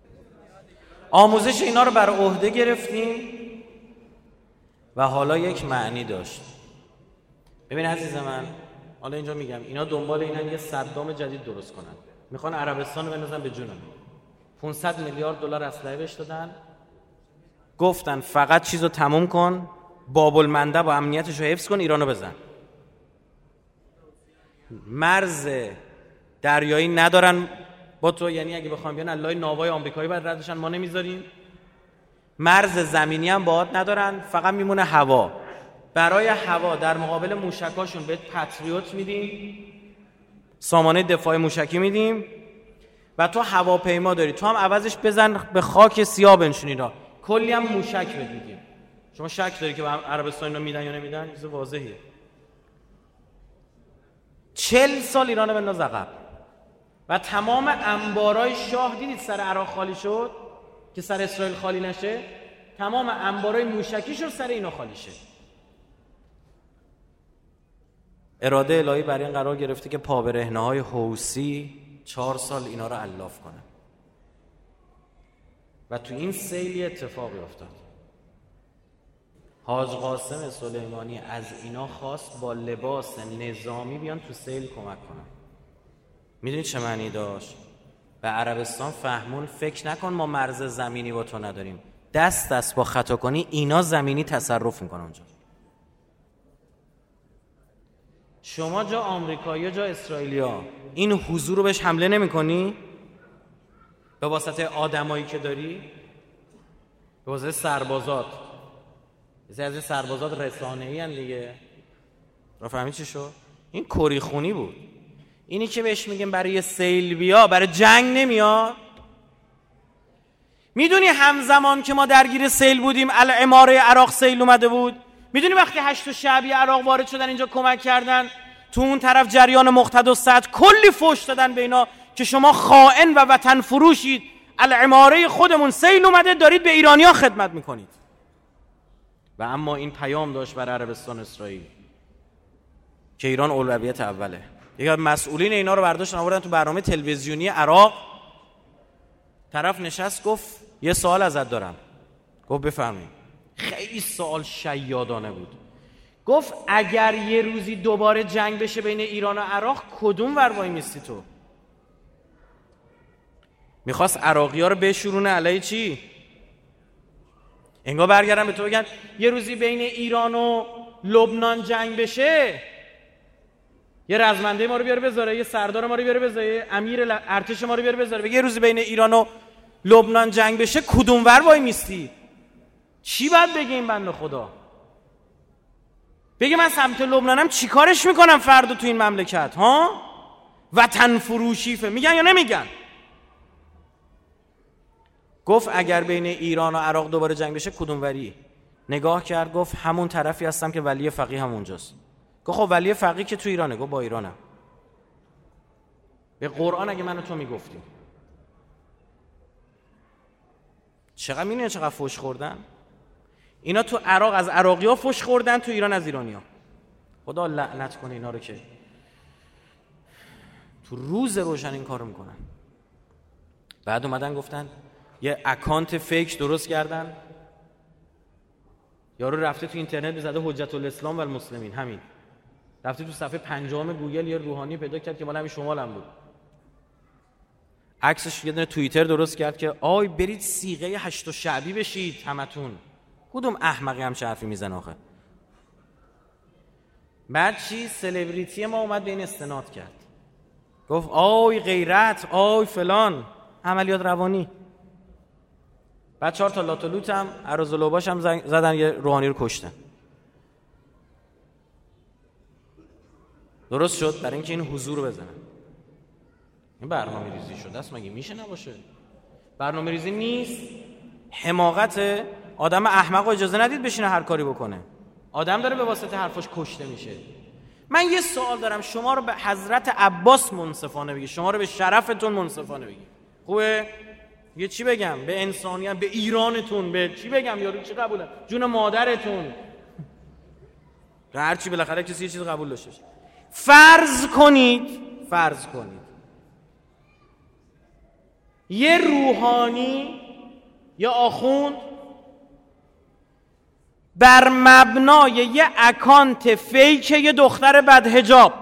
Speaker 2: آموزش اینا رو بر عهده گرفتیم و حالا یک معنی داشت. ببین عزیز من، حالا اینجا میگم اینا دنبال اینن یه صدام جدید درست کنن، میخوان عربستان رو بندازن به جونم. پانصد میلیارد دلار اسلحه بهش دادن، گفتن فقط چیزو تموم کن، باب المندب و امنیتش رو حفظ کن، ایرانو بزن. مرز دریایی ندارن با تو، یعنی اگه بخوام بیان الله ناوای آمریکایی بعد ردشن، ما نمیذاریم. مرز زمینی هم باهات ندارن، فقط میمونه هوا. برای هوا در مقابل موشکاشون بهت پتریوت میدیم، سامانه دفاع موشکی میدیم و تو هواپیما داری، تو هم عوضش بزن به خاک سیاه بنشونی را، کلی هم موشک بهت میدیم. شما شک داری که به عربستان اینو میدن یا نمیدن؟ چیز واضحیه. چل سال ایرانو بنداز عقب و تمام انبارای شاه دیدید سر عراق خالی شد که سر اسرائیل خالی نشه؟ تمام انبارای موشکیشون سر اینا خالی شه. اراده الهی برای این قرار گرفته که پابرهنه‌های حوثی چهار سال اینا رو الاف کنن و تو این سیلی اتفاقی افتاد. حاج قاسم سلیمانی از اینا خواست با لباس نظامی بیان تو سیل کمک کنن. میدونید چه معنی داشت؟ به عربستان فهمون فکر نکن ما مرز زمینی با تو نداریم، دست دست با خطا کنی اینا زمینی تصرف میکنن اونجا. شما جا آمریکایی جا اسرائیلیا این حضور رو بهش حمله نمی کنی؟ به واسطه آدمایی که داری؟ به واسطه سربازات. از این سربازات رسانه‌ای هن دیگه. را فهمید چی شد؟ این کری خونی بود. اینی که بهش میگیم برای سیل بیا، برای جنگ نمیاد. میدونی همزمان که ما درگیر سیل بودیم العماره عراق سیل اومده بود؟ میدونی وقتی هشت شعبی عراق وارد شدن اینجا کمک کردن، تو اون طرف جریان مقتدی و سعد کلی فوش دادن به اینا که شما خائن و وطن فروشید، العماره خودمون سیل اومده، دارید به ایرانی‌ها خدمت میکنید. و اما این پیام داشت برای عربستان اسرائیل که ایران اولویت اوله. یکی از مسئولین اینا رو برداشتن آوردن تو برنامه تلویزیونی عراق. طرف نشست گفت یه سوال ازت دارم. گفت بفرمایید. خیلی سوال شیادانه بود. گفت اگر یه روزی دوباره جنگ بشه بین ایران و عراق کدوم ور وای میستی تو؟ میخواست عراقی‌ها رو بشورونه علیه چی؟ انگار برگردن به تو بگن یه روزی بین ایران و لبنان جنگ بشه، یه رزمنده ما رو بیاره بذاره، یه سردار ما رو بیاره بذاره، امیر ارتش ما رو بیاره بذاره، بگه یه روزی بین ایران و لبنان جنگ بشه کدوم ور وای میستی؟ چی باید بگه این بنده خدا؟ بگه من سمت لبنانم چی کارش میکنم فردا تو این مملکت ها؟ وطن فروشیفه. میگن یا نمیگن؟ گفت اگر بین ایران و عراق دوباره جنگ بشه کدوم وری؟ نگاه کرد گفت همون طرفی هستم که ولی فقیه هم اونجاست. گفت خب ولی فقیه که تو ایرانه. گفت با ایرانم. به قرآن اگه من و تو میگفتیم چقدر میدونی چقدر فوش خوردن؟ اینا تو عراق از عراقی ها فوش خوردن، تو ایران از ایرانی ها. خدا لعنت کنه اینا رو که تو روز روشن این کارو میکنن. بعد اومدن گفتن یه اکانت فیک درست کردن، یارو رفته تو اینترنت بزده حجت الاسلام و المسلمین، همین رفته تو صفحه پنجم گوگل یه روحانی پیدا کرد که مال همین شمال هم بود، عکسش یه دونه توییتر درست کرد که آی برید صیغه هشت شعبی بشید همتون. کدوم احمقی هم چه حرفی میزنه آخه؟ بعد چی؟ سلبریتی ما اومد به این استناد کرد، گفت آی غیرت، آی فلان، عملیات روانی. بعد چهار تا لاتولوت هم عرض لوباش هم زدن یه روحانی رو کشتن. درست شد برای اینکه این حضور رو بزنن. این برنامه ریزی شده است مگه میشه نباشه؟ برنامه ریزی نیست، حماقت. آدم احمق اجازه ندید بشینه هر کاری بکنه. آدم داره به واسطه حرفاش کشته میشه. من یه سوال دارم، شما رو به حضرت عباس منصفانه بگی، شما رو به شرفتون منصفانه بگی، خوبه؟ یه چی بگم؟ به انسانیت، به ایرانتون، به چی بگم؟ یارو چی قبوله؟ جون مادرتون. هر چی بالاخره کسی یه چیز قبول داشته. فرض کنید، فرض کنید یه روحانی یا آخوند بر مبنای یه اکانت فیک یه دختر بدحجاب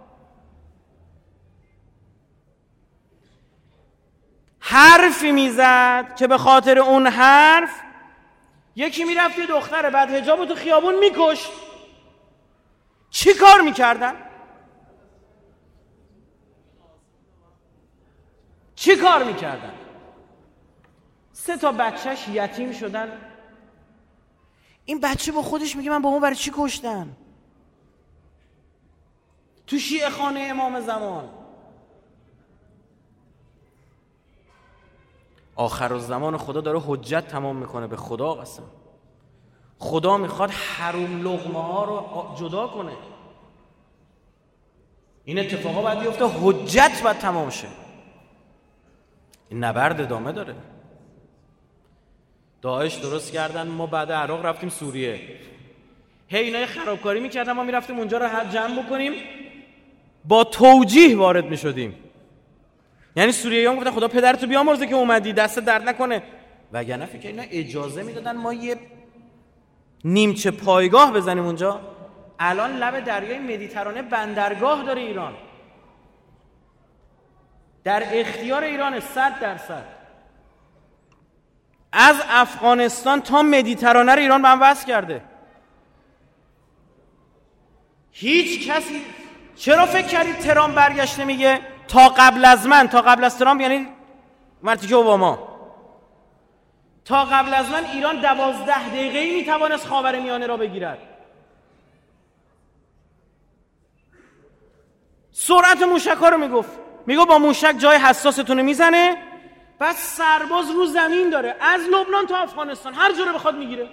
Speaker 2: حرفی میزد که به خاطر اون حرف یکی میرفت یه دختر بدحجاب رو تو خیابون میکشت. چی کار میکردن؟ چی کار میکردن؟ سه تا بچهش یتیم شدن. این بچه با خودش میگه من با اون برای چی کشتن؟ تو شیعه خانه امام زمان. آخر الزمان خدا داره حجت تمام میکنه. به خدا قسم، خدا میخواد حروم لقمه ها رو جدا کنه. این اتفاقا باید بیفته، حجت باید تمام شه. این نبرد ادامه داره. داعش درست کردن، ما بعد عراق رفتیم سوریه. هی اینا خرابکاری میکردن، ما میرفتیم اونجا رو جمع بکنیم، با توجیه وارد میشدیم. یعنی سوریه‌یان گفتن خدا پدرتو بیامرزه که اومدی، دست درد نکنه. وگرنه فکر اینا اجازه میدادن ما یه نیمچه پایگاه بزنیم اونجا. الان لب دریای مدیترانه بندرگاه داره ایران، در اختیار ایران صد درصد. از افغانستان تا مدیترانه رو ایران به هم وصل کرده. هیچ کسی چرا فکر کردید ترامپ برگشته میگه تا قبل از من، تا قبل از ترامپ یعنی مرتی که اوباما، تا قبل از من ایران دوازده دقیقه‌ای میتوانست خاورمیانه را بگیرد. سرعت موشک‌ها رو میگفت، میگه با موشک جای حساستون رو میزنه، بعد سرباز رو زمین داره از لبنان تا افغانستان هر جوره بخواد میگیره.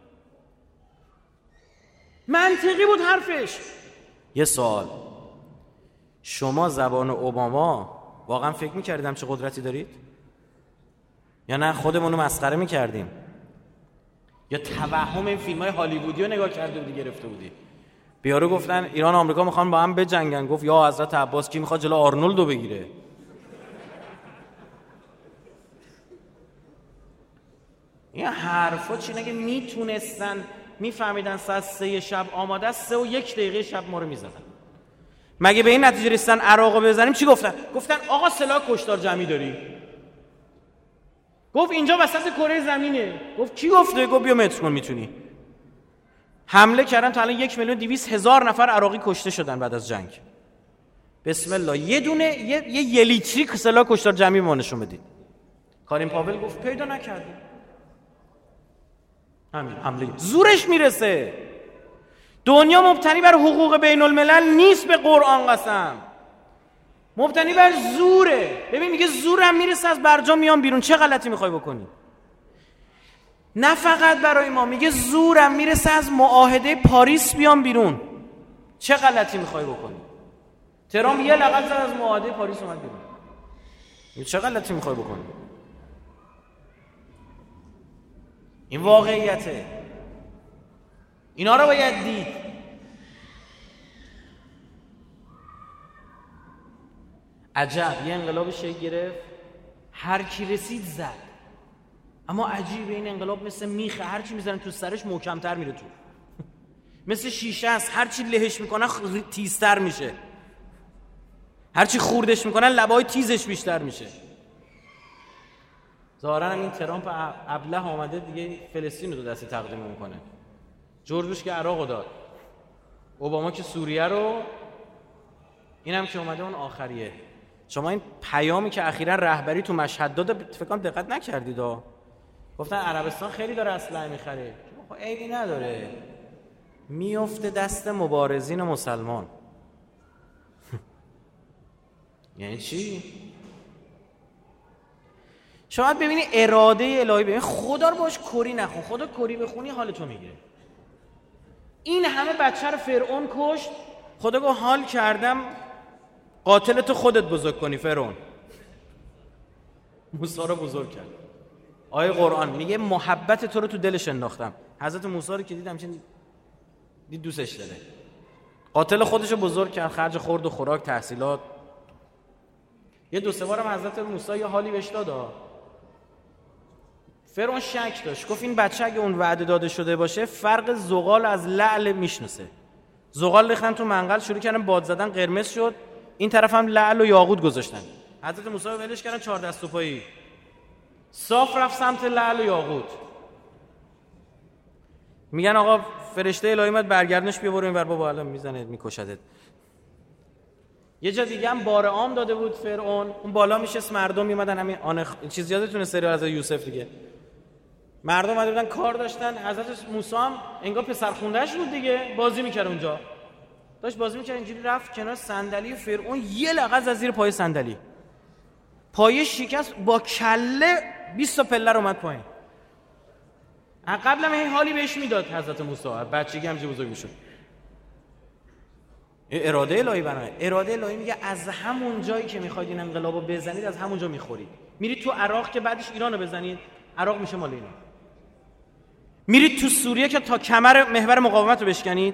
Speaker 2: منطقی بود حرفش. یه سوال، شما زبان اوباما واقعا فکر میکردیدم چه قدرتی دارید؟ یا نه خودمون رو مسخره میکردیم؟ یا توهم این فیلم های هالیوودی رو نگاه کرده بودی گرفته بودی؟ بیارو گفتن ایران و آمریکا میخوان با هم بجنگن، گفت یا حضرت عباس کی میخواد جلو آرنولدو بگیره؟ این حرفا چی نگه؟ میتونستن میفهمیدن ساعت سه شب آماده است، سه و یک دقیقه شب ما رو میزدن. مگه به این نتیجه رسیدن عراقو بزنیم؟ چی گفتن؟ گفتن آقا سلاح کشتار جمعی داری؟ گفت اینجا وسط کره زمینه. گفت کی گفته؟ گفت بیا متر کن میتونی. حمله کردن، تا الان یک میلیون دویست هزار نفر عراقی کشته شدن بعد از جنگ. بسم الله. یه دونه یه یه, یه لیتری سلاح کشتار جمعی ما نشون بدید. کارین پاول گفت پیدا نکردیم. همین حمله زورش میرسه. دنیا مبتنی بر حقوق بین الملل نیست، به قرآن قسم مبتنی بر زوره. ببین میگه زورم میرسه از برجام میام بیرون. چه غلطی میخوای بکنی؟ نه فقط برای ما، میگه زورم میرسه از معاهده پاریس بیام بیرون. چه غلطی میخوای بکنی؟ ترامپ یه لغت زد از معاهده پاریس اومد بیرون. چه غلطی میخوای بکنی؟ این واقعیته. اینا رو باید دید. عجب یه انقلاب شکل گرفت، هر کی رسید زد. اما عجیبه این انقلاب مثل میخه، هر چی میزنن تو سرش محکم‌تر میره تو. مثل شیشه است، هر چی لهش میکنن تیزتر میشه، هر چی خوردش میکنن لبای تیزش بیشتر میشه. ظاهرا این ترامپ ابله آمده دیگه فلسطین رو دو دستی تقدیم میکنه. جورج بوش که عراق رو داد، اوباما که سوریه رو، اینم که اومده اون آخریه. شما این پیامی که اخیراً رهبری تو مشهد داد فکر کنم دقت نکردید ها. گفتن عربستان خیلی داره اسلحه میخره. خب عیبی نداره، میفته دست مبارزین مسلمان. یعنی چی؟ شما ببینی اراده الهی، ببین خدا رو باش کری نخون. خدا کری بخونی حالتو میگیره. این همه بچه رو فرعون کشت، خدا گفت حال کردم قاتلتو خودت بزرگ کنی فرعون. موسی رو بزرگ کرد. آیه قرآن میگه محبت تو رو تو دلش انداختم. حضرت موسی رو که دیدم چون دید دوستش داره، قاتل خودشو بزرگ کرد، خرج خورد و خوراک، تحصیلات. یه دو سه بارم حضرت موسی یه حالی بهش داد. فرعون شک داشت، گفت این بچه اگه اون وعده داده شده باشه فرق زغال از لعل میشناسه. زغال ریختن تو منقل، شروع کردن باد زدن، قرمز شد، این طرف هم لعل و یاقوت گذاشتن. حضرت موسی ولش کردن چهار دست و پایی، صاف رفت سمت لعل و یاقوت. میگن آقا فرشته الهی اومد برگردنش، بیا برو اینور بابا الان میزنه میکشدت. یه جا دیگه هم بار عام داده بود فرعون، اون بالا میشست مردم میومدن همین آنخ چیز یادتونه سریال از یوسف دیگه، مردم اومده بودن کار داشتن، حضرت موسی هم انگار پسر خونده‌اش بود دیگه، بازی میکرد اونجا، داشت بازی میکرد، اینجوری رفت کنار صندلی فرعون، یه لغز از زیر پای صندلی، پایه شکست، با کله بیست تا پله اومد پایین. قبلا این حالی بهش میداد حضرت موسی، بچگی همینجوری بزرگ میشد. اراده الهی بناه. اراده الهی میگه از همون جایی که میخواید این انقلابو بزنید از همونجا میخورید. میرید تو عراق که بعدش ایرانو بزنید، عراق میشه مال اینا. میرید تو سوریه که تا کمر محور مقاومت رو بشکنید،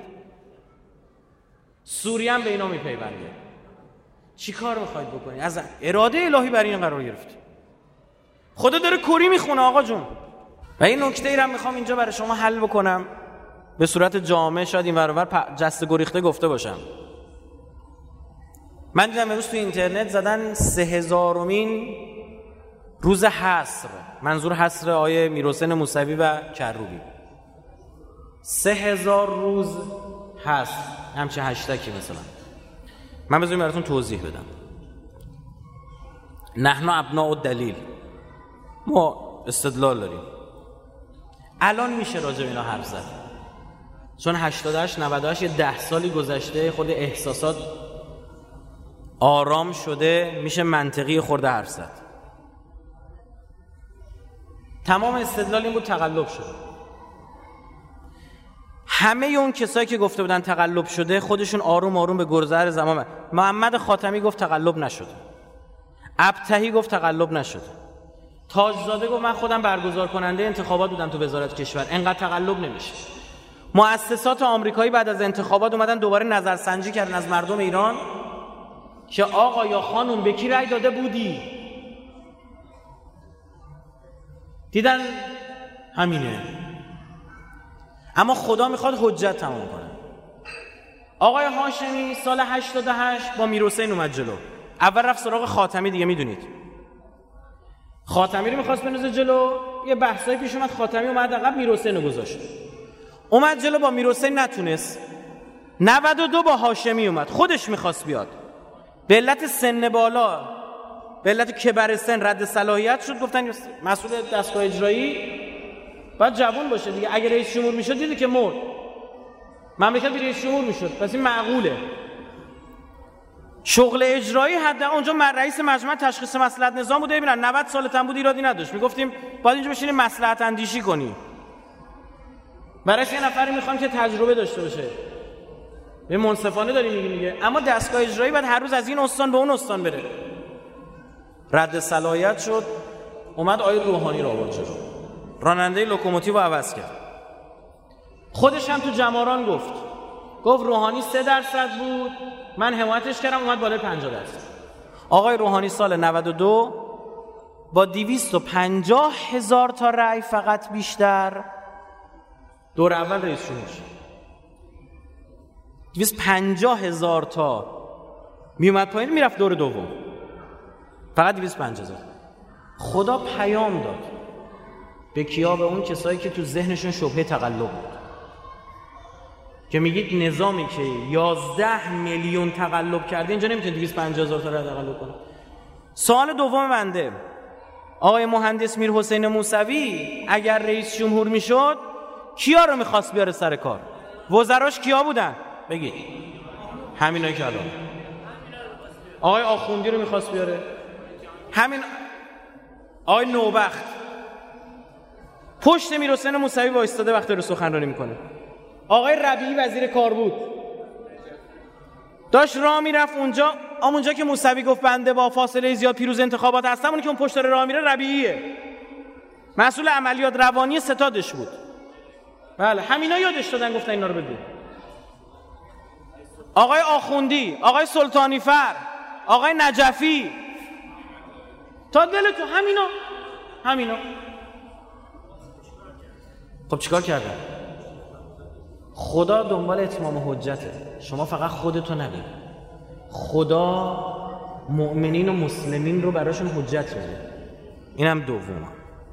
Speaker 2: سوریه هم به اینا میپیونده. چی کار میخواید بکنید؟ از اراده الهی برای این قرار گرفتید. خدا داره کری میخونه آقا جون. و این نکته ای رو میخوام اینجا برای شما حل بکنم به صورت جامع، شاید این ورور جست گریخته گفته باشم. من دیدم امروز تو اینترنت زدن سه هزارمین روز حصر، منظور حصر آیه میرحسین موسوی و کروبی، سه هزار روز حصر، همچه هشتکی مثلا. من بذاریم براتون توضیح بدم. نحن ابناء الدلیل، ما استدلال داریم. الان میشه راجع به اینا حرف زد، چون هشتاد و هشت نود و هشت یه ده سالی گذشته، خود احساسات آرام شده، میشه منطقی خورده حرف زد. تمام استدلال این بود تقلب شده. همه اون کسایی که گفته بودن تقلب شده خودشون آروم آروم به گذر زمان، محمد خاتمی گفت تقلب نشده، ابطحی گفت تقلب نشده، تاجزاده گفت من خودم برگزار کننده انتخابات بودم تو وزارت کشور، انقدر تقلب نمیشه. مؤسسات آمریکایی بعد از انتخابات اومدن دوباره نظرسنجی کردن از مردم ایران که آقا یا خانم به کی رأی داده بودی؟ دیدن همینه. اما خدا میخواد حجت تمام کنه. آقای هاشمی سال هشتاد و هشت با میرحسین اومد جلو، اول رفت سراغ خاتمی دیگه، میدونید خاتمی رو میخواست بنوزه جلو، یه بحثایی پیش اومد، خاتمی اومد عقب، میرحسین رو گذاشت، اومد جلو، با میرحسین نتونست، نود و دو با هاشمی اومد، خودش میخواست بیاد، به علت سن بالا، به علت کبر سن رد صلاحیت شد، گفتن مسئول دستگاه اجرایی باید جوان باشه دیگه، اگه رئیس جمهور میشد دیدی که مرد، مملکت بی رئیس جمهور میشد، پس این معقوله. شغل اجرایی حداقل اونجا رئیس مجمع تشخیص مصلحت نظام بوده، ببینن نود سالتون بود ایرادی نداشت، میگفتیم باید اینجا بشینیم مصلحت اندیشی کنی. برای یه نفری میخوام که تجربه داشته باشه، به منصفانه داریم میگیم دیگه، اما دستگاه اجرایی باید هر روز از این استان به اون استان بره. رد صلاحیت شد، اومد آقای روحانی رو آورد جلو، راننده لوکوموتیو رو عوض کرد. خودش هم تو جماران گفت گفت روحانی سه درصد بود، من حمایتش کردم، اومد بالای پنجاه درصد. آقای روحانی سال نود و دو با دویست و پنجاه هزار تا رأی فقط بیشتر دور اول رئیس جمهور شد. دویست و پنجاه هزار تا میومد پایین، میرفت دور دوم، فقط دویست و پنجاه هزار. خدا پیام داد به کیا؟ به اون کسایی که تو ذهنشون شبهه تقلب بود، که میگید نظامی که یازده میلیون تقلب کرده اینجا نمیتونه دویست و پنجاه هزار تا را تقلب کنه. سوال دوم بنده، آقای مهندس میرحسین موسوی اگر رئیس جمهور میشد کیا رو میخواست بیاره سر کار؟ وزراش کیا بودن؟ بگید. همینایی که الان آقای آخوندی رو میخواست بیاره، همین آقای نوبخت پشت میرحسین موسوی وایستاده وقتی رو سخنرانی میکنه. آقای ربیعی وزیر کار بود، داشت راه میرفت اونجا، اونجا که موسوی گفت بنده با فاصله زیاد پیروز انتخابات هستم، اونی که اون پشت راه میره ربیعیه، مسئول عملیات روانی ستادش بود. بله همینا یادش دادن، گفتن اینا رو بگو. آقای آخوندی، آقای سلطانی فر، آقای نجفی، تا دل تو همینا همینا خب چیکار کردن؟ خدا دنبال اتمام حجته، شما فقط خودتو نبین، خدا مؤمنین و مسلمین رو براشون حجت میده. اینم دوم.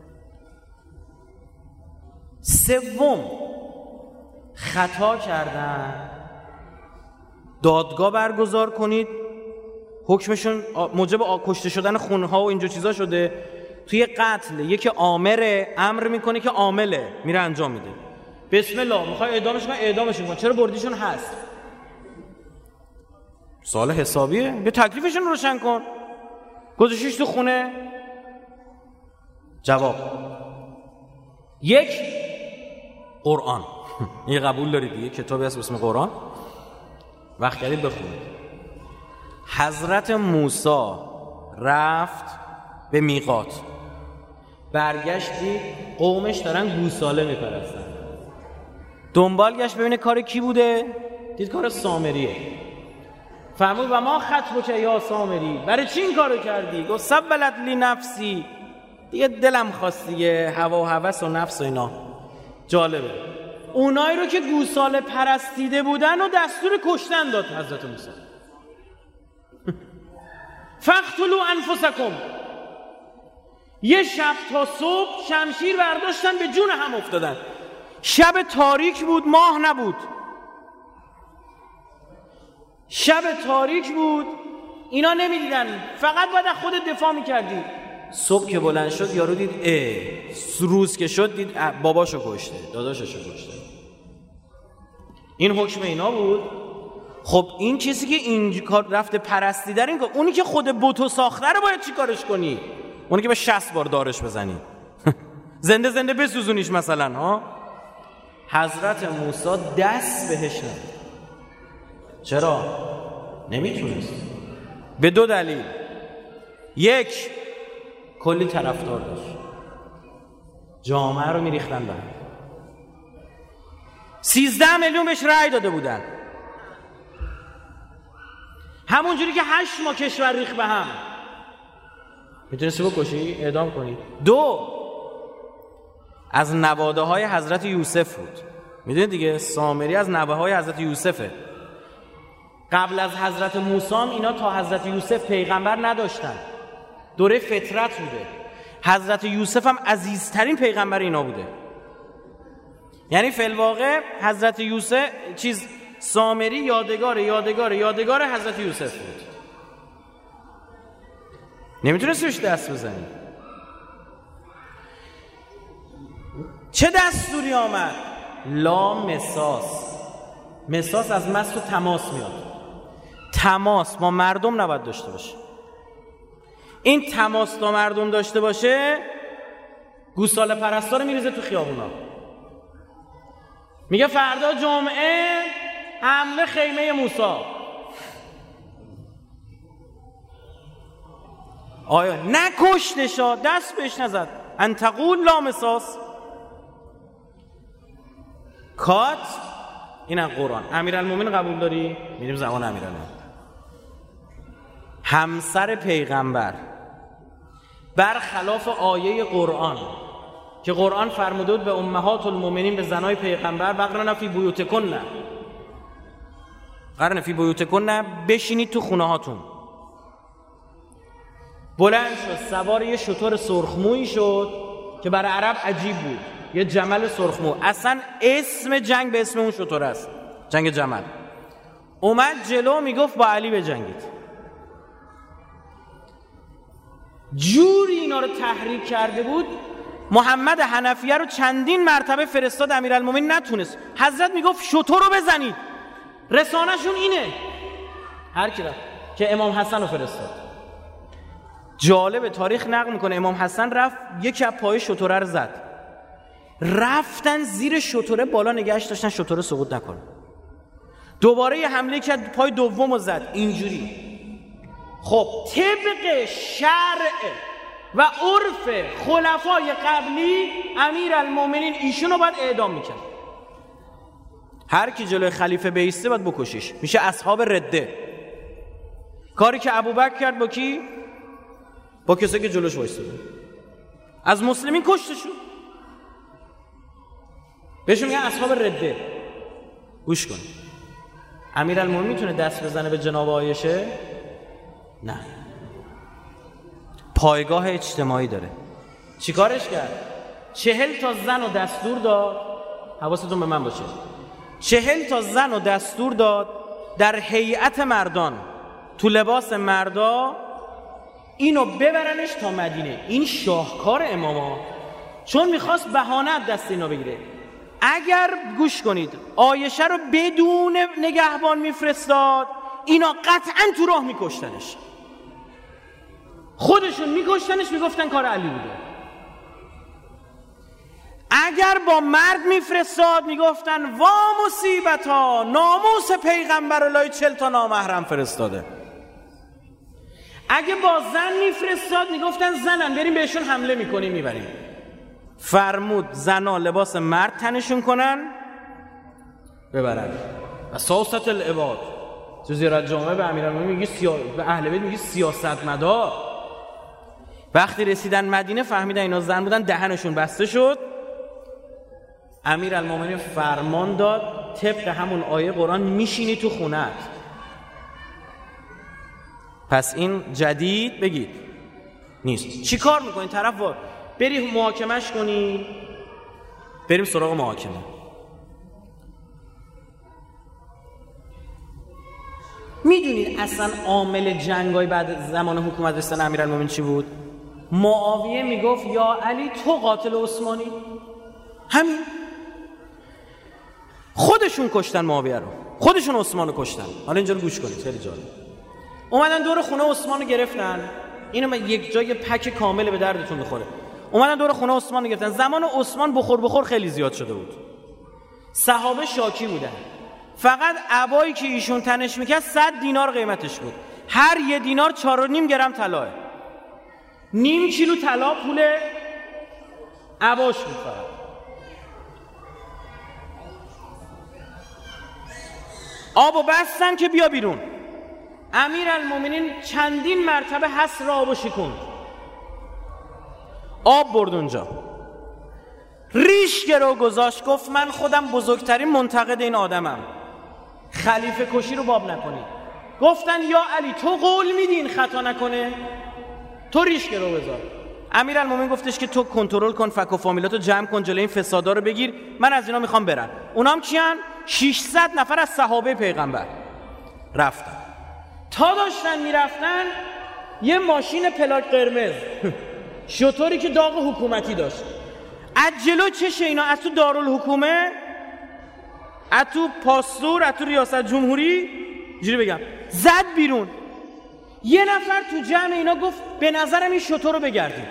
Speaker 2: سوم، خطا کردن، دادگاه برگزار کنید، حکمشون موجب کشته شدن خونها و اینجور چیزا شده، توی قتل یکی آمره امر میکنه که عامله میره انجام میده، بسم الله میخوای اعدامش کن اعدامش کن، چرا بردیشون هست؟ سوال حسابیه، به تکلیفشون روشن کن، گذاشتیش تو خونه. جواب یک، قرآن. یه قبول دارید دیگه، کتابی هست به اسم قرآن، وقت کردید بخونید. حضرت موسی رفت به میقات، برگشتی قومش دارن گوساله میپرستن، دنبال گشت ببینه کار کی بوده، دید کار سامریه. فرمود و ما خطبک یا سامری، برای چی این کارو کردی؟ گفت سبلت لی نفسی، دیگه دلم خواست دیگه، هوا و هوس و نفس و اینا. جالبه اونایی رو که گوساله پرستیده بودن و دستور کشتن داد حضرت موسی. فقتلوا انفسکم، یه شب تا صبح شمشیر برداشتن به جون هم افتادن. شب تاریک بود، ماه نبود، شب تاریک بود، اینا نمیدیدن، فقط باید از خودت دفاع میکردی. صبح که بلند شد یارو دید اه، روز که شد دید باباشو کشته، داداششو کشته. این حکم اینا بود. خب این کسی که این کار رفته پرستیده این کار، اونی که خود بتو ساخته رو باید چی کارش کنی؟ اونی که به شصت بار دارش بزنی زنده زنده بسوزونیش مثلا ها. حضرت موسی دست بهش نداد. چرا؟ نمیتونست. به دو دلیل. یک، کلی طرفدار داشت، جامعه رو میریختن به هم، سیزده میلیون بهش رأی داده بودن، همون جوری که هشت ما کشور ریخت به هم. میتونستی بکشی؟ اعدام کنی. دو، از نواده های حضرت یوسف بود. میدونید دیگه سامری از نواده های حضرت یوسفه. قبل از حضرت موسی اینا تا حضرت یوسف پیغمبر نداشتن، دوره فطرت بوده. حضرت یوسف هم عزیزترین پیغمبر اینا بوده. یعنی فی الواقع حضرت یوسف چیز سامری یادگار یادگار یادگار حضرت یوسف بود. نمیتونستی بهش دست بزنی. چه دستوری آمد؟ لا مساس. مساس از مس و تماس میاد. تماس با مردم نباید داشته باشه. این تماس با مردم داشته باشه گوساله پرستا رو میریزه تو خیابونا. میگه فردا جمعه حمله خیمه موسی. آیا نکشتشا، دست بهش نزد. انتقول لا مساس. کات اینم قرآن. امیرالمومنین قبول داری؟ میریم زمان امیرالمومنین. همسر پیغمبر برخلاف آیه قرآن که قرآن فرموده بود به امهات المؤمنین، به زنای پیغمبر، وقرن فی بیوتکن، قرن فی بیوتکن، بشینید تو خونه هاتون. بلند شد سوار یه شتر سرخمویی شد که برای عرب عجیب بود، یه جمل سرخمو. اصلا اسم جنگ به اسم اون شتر است، جنگ جمل. اومد جلو میگفت با علی بجنگید. جوری اینا رو تحریک کرده بود محمد حنفیه رو چندین مرتبه فرستاد، امیرالمومنین نتونست. حضرت میگفت شتر رو بزنید. رسانه‌شون اینه. هر کی رفت که امام حسن رو فرستاد. جالب، تاریخ نقل میکنه امام حسن رفت یک از پای شتره رو زد، رفتن زیر شتره بالا نگهش داشتن شتره سقوط نکنه. دوباره یه حمله کرد پای دوم رو زد، اینجوری. خب طبق شرع و عرف خلفای قبلی امیرالمومنین ایشونو باید اعدام میکرد. هر کی جلوی خلیفه بیسته باید بکشیش، میشه اصحاب رده. کاری که ابوبکر کرد با کی؟ با کسی که جلوش وایساده. از مسلمین کشته شد. بهشون میگن اصحاب رده. گوش کن، امیرالمومنین میتونه دست بزنه به جناب عایشه؟ نه. پایگاه اجتماعی داره. چیکارش کرد؟ چهل تا زن و دستور داد، حواستون به من باشه، چهل تا زن و دستور داد در هیئت مردان تو لباس مردا اینو ببرنش تا مدینه. این شاهکار اماما، چون میخواست بهانه دست اینو بگیره. اگر گوش کنید عایشه رو بدون نگهبان میفرستاد، اینا قطعا تو راه میکشتنش، خودشون میکشتنش، میگفتن کار علی بوده. اگر با مرد میفرستاد میگفتن وا مصیبتا، ناموس پیغمبر الهی چل تا نامحرم فرستاده. اگه با زن میفرستاد میگفتن زنن، بریم بهشون حمله میکنیم میبریم. فرمود زنا لباس مرد تنشون کنن ببرن. و ساست العباد تو زیارت جامعه به امیرالمومنین میگه سیا... به اهل بیت میگه سیاستمدار. وقتی رسیدن مدینه فهمیدن اینا زن بودن، دهنشون بسته شد. امیرالمومنین فرمان داد طبق همون آیه قرآن میشینی تو خونت. پس این جدید بگید نیست. چی کار میکنی؟ طرف وار بری محاکمش کنی، بریم سراغ محاکمه. میدونید اصلا عامل جنگای بعد زمان حکومت رسیدن امیرالمومنین چی بود؟ معاویه میگفت یا علی تو قاتل عثمانی. همین. خودشون کشتن معاویه رو، خودشون عثمان رو کشتن. حالا اینجا رو گوش کنید، خیلی جالب. اومدن دور خونه عثمان رو گرفتن. اینو من یک جای پک کامل به دردتون بخوره. اومدن دور خونه عثمان رو گرفتن. زمان عثمان بخور بخور خیلی زیاد شده بود. صحابه شاکی بودن. فقط عبایی که ایشون تنش میکرد صد دینار قیمتش بود. هر یه دینار چهار و نیم گرم طلاه. نیم کیلو طلا پول عباش بود فقط. آبو بستن که بیا بیرون. امیرالمومنین چندین مرتبه حسر آبو شکوند. آب برد اونجا، ریش گرو گذاشت، گفت من خودم بزرگترین منتقد این آدمم، خلیفه کشی رو باب نکنید. گفتن یا علی تو قول میدی این خطا نکنه؟ تو ریش گرو بذار. امیرالمومنین گفتش که تو کنترل کن، فک و فامیلاتو جمع کن، جلوی این فسادا رو بگیر، من از اینا میخوام برم. اونام کیان؟ ششصد نفر از صحابه پیغمبر رفتن. تا داشتن میرفتن یه ماشین پلاک قرمز شطوری که داغ حکومتی داشت از جلو چشه اینا، از تو دارالحکومه، از تو پاستور، از تو ریاست جمهوری، جوری بگم، زد بیرون. یه نفر تو جمع اینا گفت به نظرم این شطور رو بگردیم.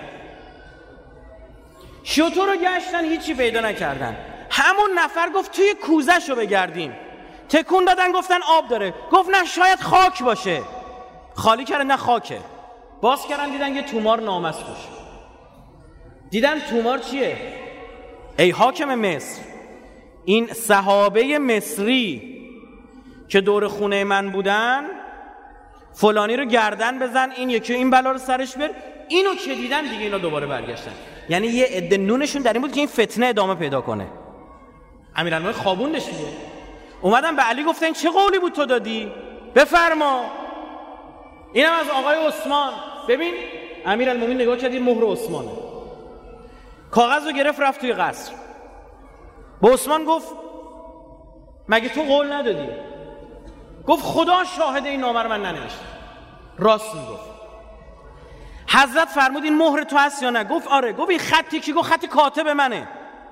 Speaker 2: شطور رو گشتن، هیچی پیدا نکردن. همون نفر گفت توی کوزش رو بگردیم. تکون دادن، گفتن آب داره. گفت نه شاید خاک باشه. خالی کردن، نه خاکه. باز کردن دیدن یه تومار نامسکوش. دیدن تومار چیه؟ ای حاکم مصر، این صحابه مصری که دور خونه من بودن فلانی رو گردن بزن، این یکی این بلا رو سرش بر. اینو که دیدن دیگه اینا دوباره برگشتن. یعنی یه عده نونشون در این بود که این فتنه ادامه پیدا کنه. امیرالمومنین خوابوندش دیگه. اومدن به علی گفتن چه قولی بود تو دادی؟ بفرما. اینم از آقای عثمان. ببین امیرالمومنین نگاه کرد، مهر عثمانه. کاغذ رو گرفت رفت توی قصر. به عثمان گفت مگه تو قول ندادی؟ گفت خدا شاهد این نامه رو من ننوشتم. راست میگفت. حضرت فرمود این مهر تو هست یا نه؟ گفت آره. گفت این خطی کی؟ گفت خط کاتب منه.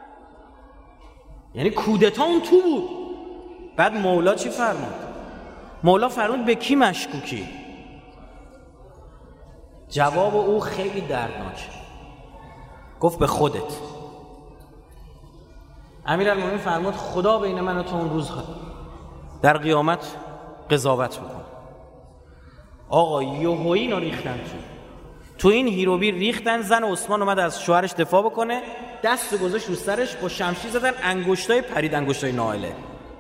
Speaker 2: یعنی کودتا اون تو بود. بعد مولا چی فرمود؟ مولا فرمود به کی مشکوکی؟ جواب او خیلی دردناک. گفت به خودت. امیرالمومنین فرمود خدا بین من و تو اون روز در قیامت قضاوت بکن. آقا یهویی اینا ریختن تو تو این هیروبیر ریختن. زن عثمان اومد از شوهرش دفاع بکنه، دست گذاشت رو سرش، با شمشیر زدن، انگشتای پرید، انگشتای نائله.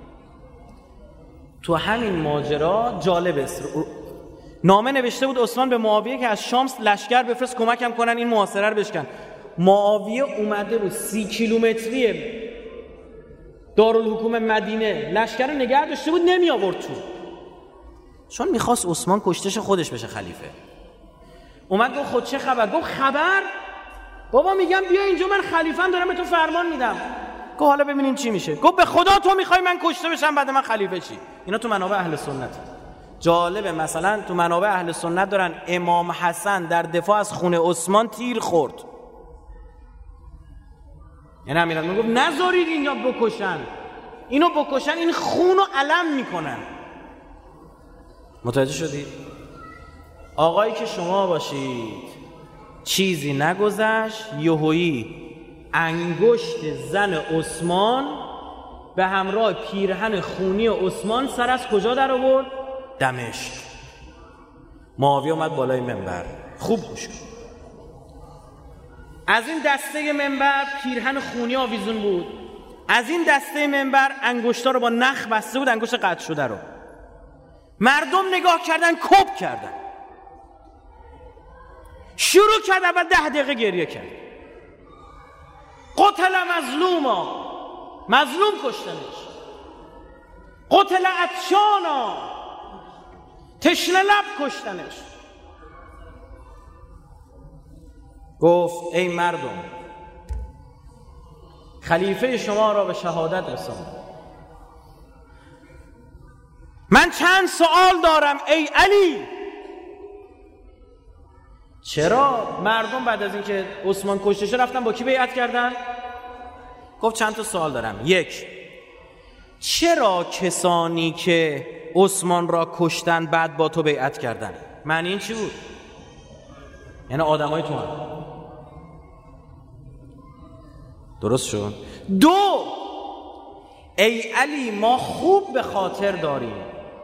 Speaker 2: تو همین ماجرا جالب است، نامه نوشته بود عثمان به معاویه که از شام لشکر بفرست کمکم کنن این محاصره رو بشکن. معاویه اومده بود سی کیلومتری دارالحکومه مدینه لشکر رو نگه داشته بود، نمی آورد تو، چون میخواست عثمان کشتش خودش بشه خلیفه. اومد گفت خود چه خبر؟ گفت خبر؟ بابا میگم بیا اینجا، من خلیفه‌ام، دارم به تو فرمان میدم. گفت حالا ببینیم چی میشه. گفت به خدا تو میخوای من کشته بشم بعد من خلیفه چی؟ اینا تو منابع اهل سنت. جالبه مثلا تو منابع اهل سنت دارن امام حسن در دفاع از خون عثمان تیر خورد. یعنی امیرالمومنین گفت نذارید اینا بکشن، اینو بکشن این خونو علم میکنن. متوجه شدید؟ آقایی که شما باشید چیزی نگذشت، یهویی انگشت زن عثمان به همراه پیرهن خونی عثمان سر از کجا در آورد؟ دمشق. معاویه اومد بالای منبر، خوب گوش کن. از این دسته منبر پیرهن خونی آویزون بود، از این دسته منبر انگشتا رو با نخ بسته بود، انگشت قطع شده رو. مردم نگاه کردن، کپ کردن، شروع کرد اول ده دقیقه گریه کرد. قتل مظلوما، مظلوم کشتنش. قتل عطشانا، تشنه لب کشتنش. گفت ای مردم، خلیفه شما را به شهادت رساند. من چند سوال دارم ای علی. چرا مردم بعد از اینکه عثمان کشته شد رفتن با کی بیعت کردن؟ گفت چند تا سوال دارم. یک، چرا کسانی که عثمان را کشتن بعد با تو بیعت کردن؟ معنی این چی بود؟ یعنی آدمای تو هم. درست شد؟ دو، ای علی ما خوب به خاطر داریم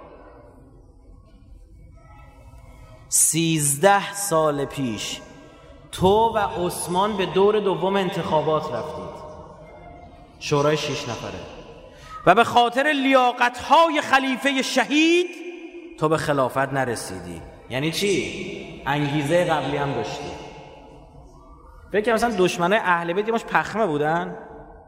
Speaker 2: سیزده سال پیش تو و عثمان به دور دوم انتخابات رفتید، شورای شش نفره، و به خاطر لیاقت‌های خلیفه شهید تو به خلافت نرسیدی. یعنی چی؟ انگیزه قبلی هم داشتی. فکر مثلا دشمنای اهل بیت ماش پخمه بودن.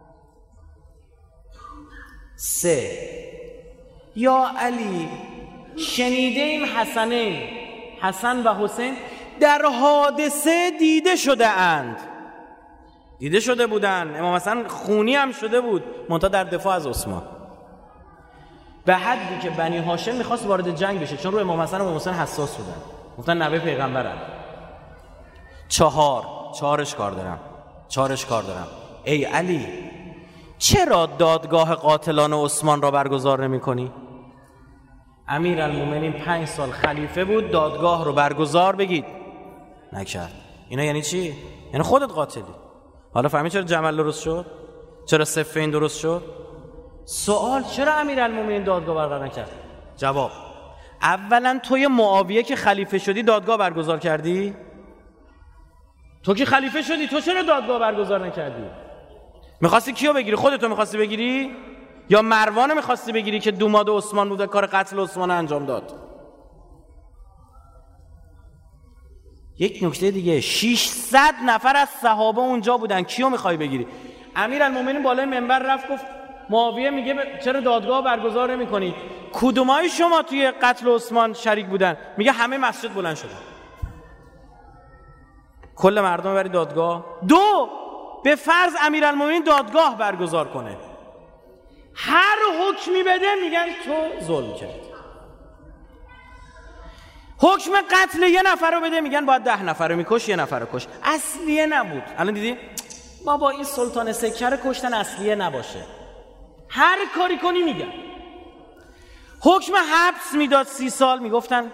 Speaker 2: سه، یا علی شنیده ایم حسنین، حسن و حسین در حادثه دیده شده اند. دیده شده بودن، امام حسن خونی هم شده بود منتها در دفاع از عثمان، به حدی که بنی هاشم میخواست وارد جنگ بشه چون رو امام حسن و امام حسین حساس بودن، گفتن نوه پیغمبرن. چهار، چهارش کار دارم چهارش کار دارم ای علی چرا دادگاه قاتلان عثمان را برگزار نمی کنی؟ امیرالمومنین پنج سال خلیفه بود، دادگاه رو برگزار بگید نکرد. اینا یعنی چی؟ یعنی خودت قاتلی. حالا فهمی چرا جمل درست شد؟ چرا صفین درست شد؟ سوال چرا امیرالمومنین دادگاه برگزار نکرد؟ جواب، اولا توی معاویه که خلیفه شدی دادگاه برگزار کردی؟ تو که خلیفه شدی تو چرا دادگاه برگزار نکردی؟ میخواستی کیو بگیری؟ خودتو میخواستی بگیری؟ یا مروان میخواستی بگیری که دوماد عثمان بوده کار قتل عثمان انجام داد؟ یک نکته دیگه، ششصد نفر از صحابه اونجا بودن، کیو میخوای بگیری؟ امیرالمومنین بالای منبر رفت گفت معاویه میگه چرا دادگاه برگزار نمی‌کنی؟ کدومای شما توی قتل عثمان شریک بودن؟ میگه همه مسجد بلند شدن. کل مردم بری دادگاه؟ دو، به فرض امیرالمومنین دادگاه برگزار کنه، هر حکمی بده میگن تو ظلم کردی. حکم قتل یه نفر رو بده میگن باید ده نفر رو میکش، یه نفر رو کش. اصلیه نبود. الان دیدی ما با این سلطان سکه رو کشتن اصلیه نباشه، هر کاری کنی میگن. حکم حبس میداد سی سال، میگفتن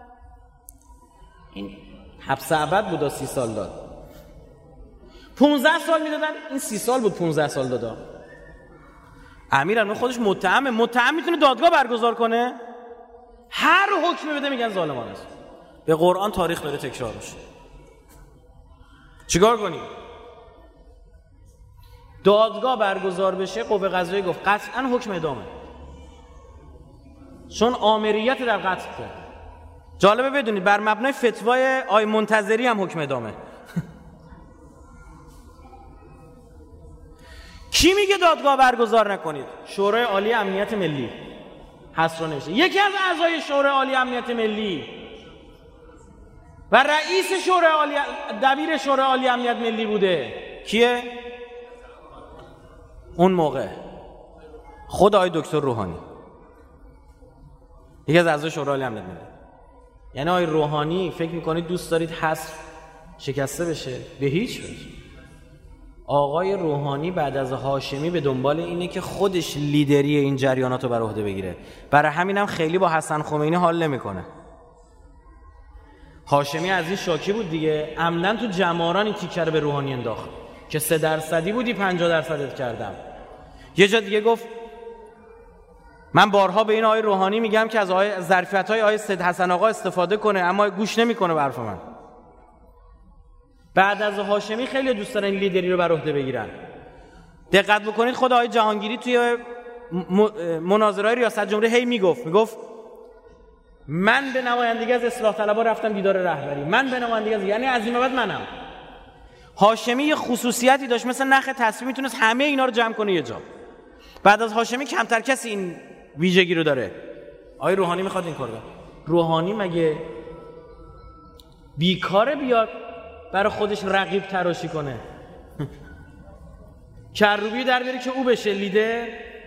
Speaker 2: این حبس ابد بود، سی سال داد. پونزده سال میدادن، این سی سال بود پونزده سال دادا. امیرالمومنین خودش متهمه، متهم میتونه دادگاه برگزار کنه؟ هر حکمی بده میگن ظالمانه است. به قرآن تاریخ داره تکرار میشه. چیکار کنیم؟ دادگاه برگزار بشه، قوه قضاییه گفت قطعا حکم اعدامه، چون آمریت در قتل کرد. جالبه بدونید بر مبنای فتوای آی منتظری هم حکم اعدامه. کی میگه دادگاه برگزار نکنید؟ شورای عالی امنیت ملی هست رو نوشته. یکی از اعضای شورای عالی امنیت ملی و رئیس شورای عالی، دبیر شورای عالی امنیت ملی بوده. کیه؟ اون موقع خود آقای دکتر روحانی، یکی از اعضای شورای عالی امنیت ملی. یعنی آقای روحانی فکر میکنید دوست دارید حذف شکسته بشه؟ به هیچ وجه. آقای روحانی بعد از هاشمی به دنبال اینه که خودش لیدری این جریانات رو بر عهده بگیره. برای همینم خیلی با حسن خمینی حال نمیکنه. هاشمی از این شاکی بود دیگه، عمدن تو جماران این تیکه رو به روحانی انداخت که سه درصدی بودی پنجاه درصدت کردم. یه جا دیگه گفت من بارها به این آقای روحانی میگم که از آقای ظرفیت‌های آقای سید حسن آقا استفاده کنه، اما گوش نمیکنه به حرف من. بعد از هاشمی خیلی دوست دارن این لیدری رو بر عهده بگیرن. دقت بکنید خود آقای جهانگیری توی مناظره‌های ریاست جمهوری هی میگفت میگفت من به نمایندگی از اصلاح طلبها رفتم دیدار رهبری، من به نمایندگی از، یعنی از این بعد منم. هاشمی یه خصوصیتی داشت، مثل نخ تسبیح میتونست همه اینا رو جمع کنه یه جا. بعد از هاشمی کمتر کسی این ویژگی رو داره. آقای روحانی میخواد این کارو. روحانی مگه بیکاره بیاد برای خودش رقیب تراشی کنه؟ کروبی در بیاره که او بشه لیدر،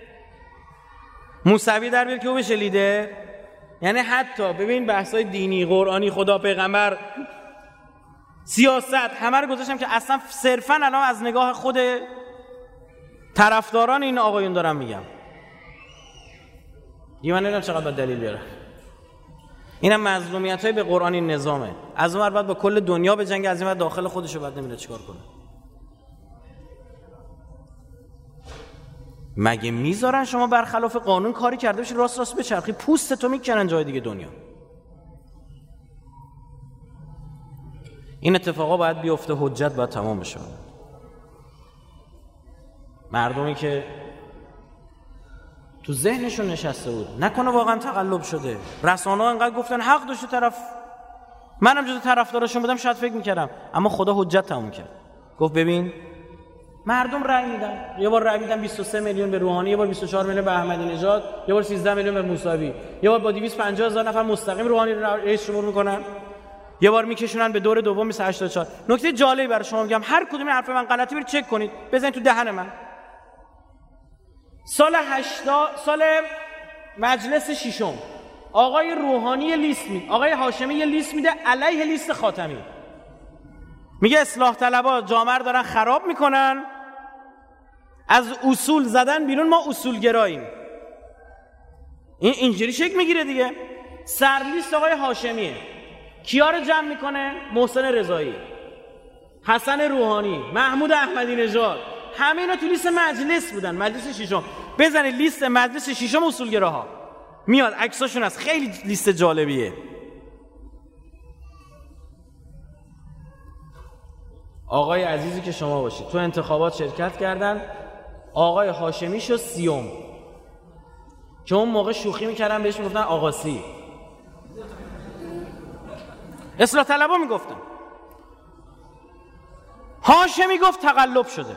Speaker 2: موسوی در بیاره که او بشه لیدر. یعنی حتی ببین بحثای دینی، قرآنی، خدا، پیغمبر، سیاست، همه رو گذاشتم که اصلا صرفا الان از نگاه خود طرفداران این آقایون دارم میگم. یه من نمیدونم چقدر باید دلیل بیاره. اینم مظلومیت‌های به قرآن این نظامه. از اون ور بعد با کل دنیا به جنگ، از این ور داخل خودشو بعد نمیره چیکار کنه. مگه میذارن شما برخلاف قانون کاری کرده باشی راست راست بچرخی؟ پوست تو میکنن جای دیگه دنیا. این اتفاقا باید بیفته، حجت باید تمام بشه. مردمی که تو ذهنشون نشسته بود نکنه واقعا تقلب شده. رسانه‌ها انقدر گفتن حق داشته طرف، منم جزو طرفداراشون بودم شاید فکر میکردم، اما خدا حجت تموم کرد. گفت ببین مردم رأی میدن، یه بار رأی میدن بیست و سه میلیون به روحانی، یه بار بیست و چهار میلیون به احمدی نژاد، یه بار سیزده میلیون به موسوی، یه بار با دویست و پنجاه هزار نفر مستقیم روحانی رو رئیس جمهور میکنن، یه بار میکشونن به دور دوم بیست و هشت تا چهار. نکته جالبی برای شما میگم، هر کدوم این حرف من غلطی برید چک کنید، بزنید تو دهن من. سال هشتاد، سال مجلس ششم، آقای روحانی لیست میده، آقای هاشمی یه لیست میده علیه لیست خاتمی. میگه اصلاح طلبها جامعه رو دارن خراب میکنن، از اصول زدن بیرون، ما اصول گراییم. این اینجوری شکل میگیره دیگه. سرلیست آقای هاشمیه. کیا رو جمع میکنه؟ محسن رضایی، حسن روحانی، محمود احمدی نژاد، همه اینا تو لیست مجلس بودن، مجلس ششم. بزنید لیست مجلس ششم اصولگراها میاد، عکساشون هست، خیلی لیست جالبیه. آقای عزیزی که شما باشید تو انتخابات شرکت کردن، آقای هاشمی شد سیوم، که اون موقع شوخی میکردن بهش میگفتن آقاسی، اصلاح طلبها میگفتن. هاشمی گفت تقلب شده،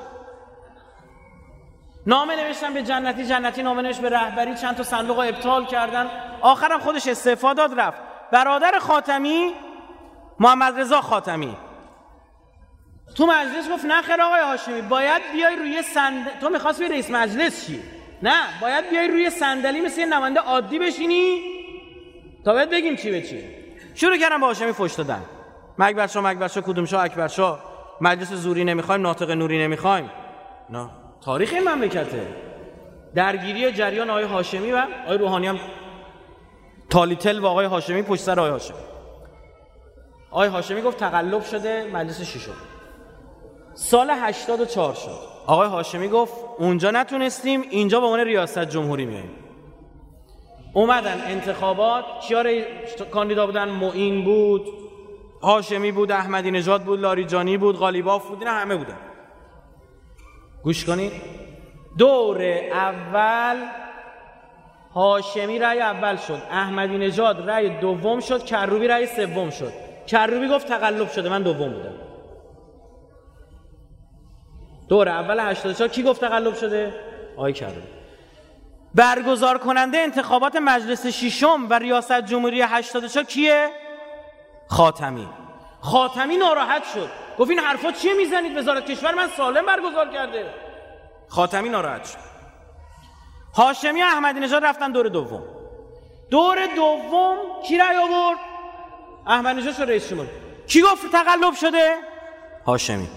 Speaker 2: نامه نوشتن به جنتی، جنتی نامه نوشت به رهبری، چند تا صندوق ابطال کردن، آخرم خودش استعفا داد رفت. برادر خاتمی محمد رضا خاتمی تو مجلس گفت نه خیر آقای هاشمی، باید بیای روی صندلی، تو می‌خواستی بری رئیس مجلس چی؟ نه، باید بیای روی صندلی مثل یه نماینده عادی بشینی تا بهت بگیم چی به چی. شروع کردن به هاشمی فحش دادن، مکبر شاه مکبر شاه کدوم شاه اکبر شاه، مجلس زوری نمیخوایم، ناطق نوری نمیخوایم. نه، تاریخ این مملکته. درگیری جریان آقای هاشمی و آقای روحانی هم تالیتل و آقای هاشمی پشت سر آقای هاشمی. آقای هاشمی گفت تقلب شده، مجلس ششم. سال هشتاد و چهار شد. آقای هاشمی گفت اونجا نتونستیم، اینجا به عنوان ریاست جمهوری میاییم. اومدن انتخابات، کیا کاندیدا بودن؟ معین بود، هاشمی بود، احمدی نژاد بود، لاریجانی بود، غالیباف بود، اینا همه بودن. گوش کنید، دور اول هاشمی رأی اول شد، احمدی نژاد رأی دوم شد، کروبی رأی سوم شد. کروبی گفت تقلب شده، من دوم بودم. دور اول هشتاد و چهار کی گفت تقلب شده؟ آقای کروبی. برگزار کننده انتخابات مجلس ششم و ریاست جمهوری هشتاد و چهار کیه؟ خاتمی. خاتمی ناراحت شد، گفت این حرفا چیه میزنید؟ وزارت کشور من سالم برگزار کرده. خاتمی ناراحت شد. هاشمی و احمدی نژاد رفتن دور دوم. دور دوم کی رأی آورد؟ احمدی نژاد شد رئیس جمهور. کی گفت تقلب شده؟ هاشمی.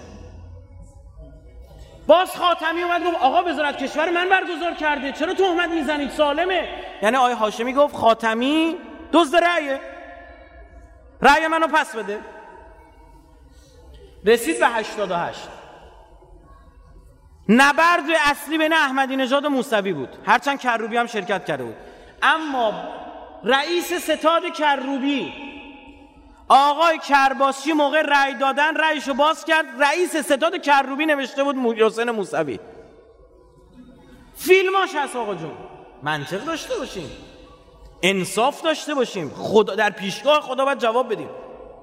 Speaker 2: باز خاتمی اومد گفت آقا وزارت کشور من برگزار کرده، چرا تهمت میزنید؟ سالمه. یعنی آقای هاشمی گفت خاتمی دزد رأیه، رأی منو پس بده. رسید به هشتاد و هشت. نبرد اصلی بین احمدی نژاد و موسوی بود، هرچند کروبی هم شرکت کرده بود. اما رئیس ستاد کروبی آقای کرباسچی موقع رأی دادن رأیشو باز کرد، رئیس ستاد کروبی نوشته بود حسین موسوی. فیلماش هست آقا جون. منطق داشته باشیم، انصاف داشته باشیم، خدا در پیشگاه خدا باید جواب بدیم.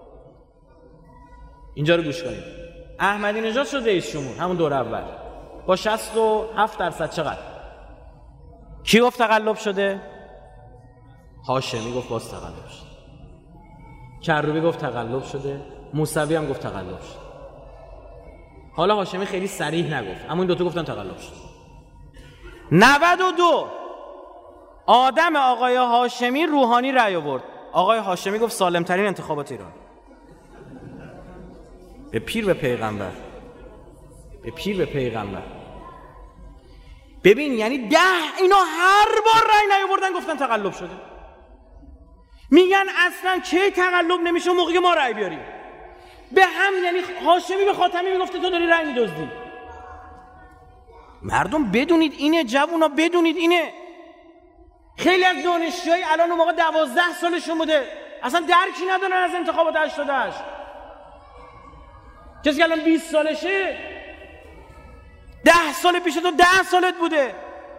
Speaker 2: اینجا رو گوش کنید. احمدی نژاد شد رئیس جمهور همون دور اول با شصت و هفت درصد. چقدر؟ کی گفت تقلب شده؟ هاشمی گفت باز تقلب شده. کروبی گفت تقلب شده. موسوی هم گفت تقلب شده. حالا هاشمی خیلی صریح نگفت، اما این دوتا گفتن تقلب شده. نود و دو آدم آقای هاشمی روحانی رأی آورد. آقای هاشمی گفت سالم ترین انتخابات ایران. به پیر به پیغمبر، به پیر به پیغمبر. ببین یعنی ده اینا هر بار رأی نیاوردن گفتن تقلب شده. میگن اصلا کی تقلب نمیشه موقعی که ما رأی بیاریم. به هم یعنی هاشمی به خاتمی میگفته تو داری رأی میدزدی. مردم بدونید اینه، جوونا بدونید اینه. خیلی از دانشجوهای الان اون موقع دوازده سالشون بوده اصلا درکی ندارن از انتخابات هشتاد و هشت. کسی که الان بیست سالشه ده سال پیش تو ده سالت بوده.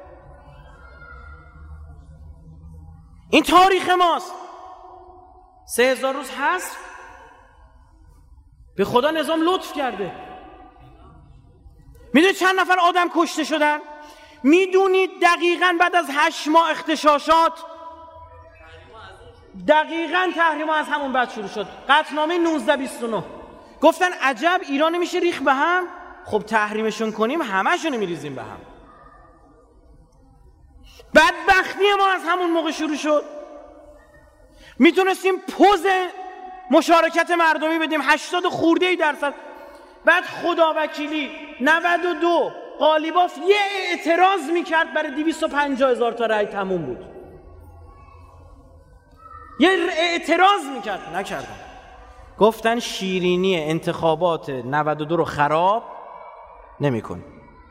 Speaker 2: این تاریخ ماست. سه هزار روز هست. به خدا نظام لطف کرده. میدونید چند نفر آدم کشته شدن؟ میدونید دقیقاً بعد از هشت ماه اغتشاشات دقیقاً تحریما از همون بعد شروع شد. قطعنامه نوزده بیست و نه گفتن عجب ایران نمیشه ریخ به هم، خب تحریمشون کنیم همه‌شون میریزیم به هم. بدبختی ما از همون موقع شروع شد. میتونستیم پوز مشارکت مردمی بدیم هشتاد خورده ای درصد. بعد خدا وکیلی نود و دو قالیباف یه اعتراض میکرد برای دویست و پنجاه هزار تا رأی تموم بود. یه اعتراض میکرد، نکردن. گفتن شیرینی انتخابات نود و دو رو خراب نمی‌کن.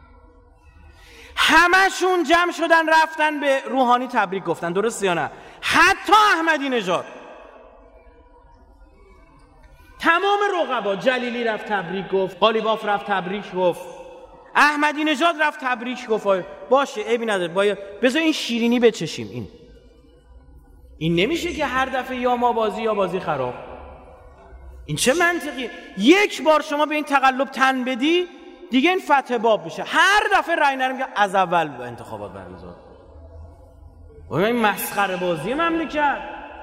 Speaker 2: همشون جمع شدن رفتن به روحانی تبریک گفتن، درست یا نه؟ حتی احمدی نژاد. تمام رقبا، جلیلی رفت تبریک گفت، قالیباف رفت تبریک گفت، احمدی نژاد رفت تبریک گفت. باشه عیبی نداره، باید بذار این شیرینی بچشیم. این این نمیشه که هر دفعه یا ما بازی یا بازی خراب. این چه منطقیه؟ یک بار شما به این تقلب تن بدی دیگه این فتح باب میشه. هر دفعه رای نرم که از اول به انتخابات برگزار. این مسخره بازی مملکت.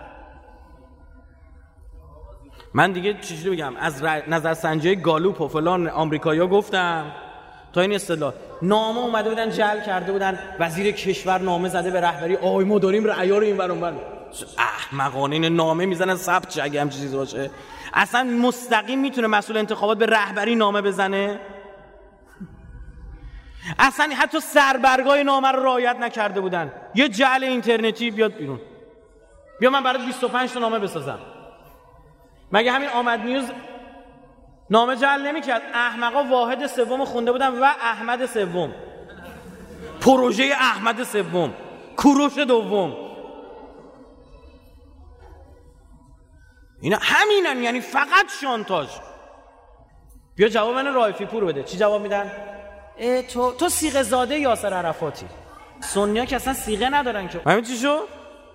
Speaker 2: من دیگه چجوری بگم، از نظرسنجی گالوپ و فلان آمریکایی‌ها گفتم تا این اصطلاح نامه اومده بودن جعل کرده بودن، وزیر کشور نامه زده به رهبری آی ما داریم رأیا رو این ور اون ور. احمقانه این نامه میزنن ثبت شه اگه همچین چیزی باشه. اصلا مستقیم میتونه مسئول انتخابات به رهبری نامه بزنه؟ اصلا حتی سربرگاه نامه رو رعایت نکرده بودن. یه جعل اینترنتی بیاد بیرون، بیا من برات بیست و پنج تا نامه بسازم. مگه همین آمد نیوز نامه جعل نمیکرد؟ احمقا واحد سوم خونده بودن و احمد سوم، پروژه احمد سوم، کوروش دوم. اینا همینن، یعنی فقط شانتاژ. بیا جواب من رائفی پور بده. چی جواب میدن؟ اه تو تو صیغه زاده یاسر عرفاتی. سنیا که اصلا صیغه ندارن که. همین چی شو؟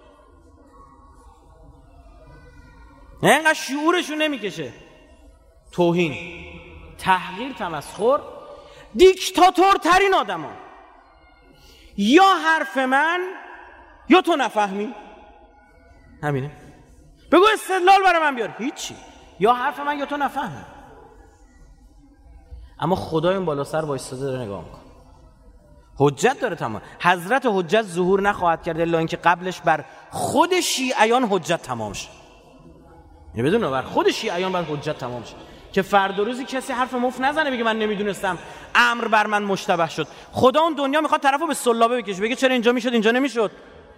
Speaker 2: نه اینقدر شعورشون نمیکشه. توهین، تحقیر، تمسخر. دیکتاتور ترین آدم ها. یا حرف من یا تو نفهمی، همینه. بگو استدلال برای من بیار، هیچی. یا حرف من یا تو نفهمی. اما خدای اون بالا سر وایساده داره نگاه میکنه، حجت داره تمام. حضرت حجت ظهور نخواهد کرد الا اینکه قبلش بر خود شیعیان حجت تمام شه. یعنی بدون بر خود شیعیان بر حجت تمام شه که فردا روزی کسی حرف مفت نزنه بگه من نمیدونستم، امر بر من مشتبه شد. خدا اون دنیا میخواد طرفو به سلابه بکشه، بگه چرا اینجا میشد اینجا نمیشد.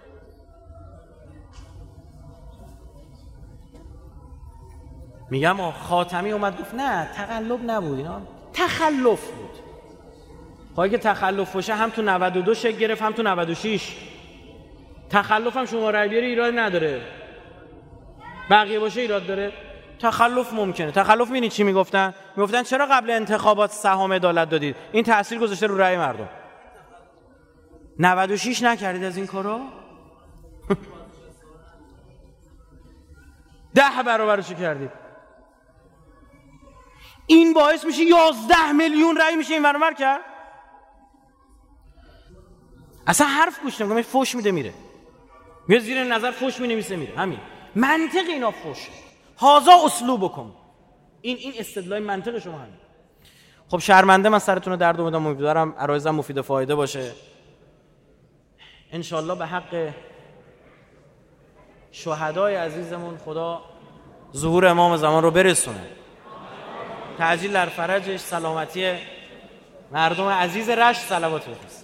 Speaker 2: میگم خاتمی اومد گفت نه تقلب نبود، اینا تخلف بود. خواهی که تخلف باشه هم تو نود و دو شکل گرفت هم تو نود و شش. تخلف هم شما رای بیاری ایراد نداره، بقیه باشه ایراد داره. تخلف ممکنه. تخلف می‌بینی چی میگفتن؟ میگفتن چرا قبل انتخابات سهام عدالت دادید؟ این تأثیر گذاشته رو رأی مردم. نود و شش نکردید از این کارا؟ ده برابرش کردید. این باعث میشه یازده میلیون رأی میشه این برابر کرد؟ اصلا حرف گوش نمیکنه، فوش میده میره. میاد زیر نظر فوش مینویسه میره. همین. منطق اینا فوش. هازا اسلوبکم. این این استدلال منطق شما همین. خب شرمنده من سرتون رو درد اومدم، امیدوارم عرایزم مفید و فایده باشه. ان شاء الله به حق شهدای عزیزمون خدا ظهور امام زمان رو برسونه. تعجیل در فرجش، سلامتی مردم عزیز رشت صلوات بفرست.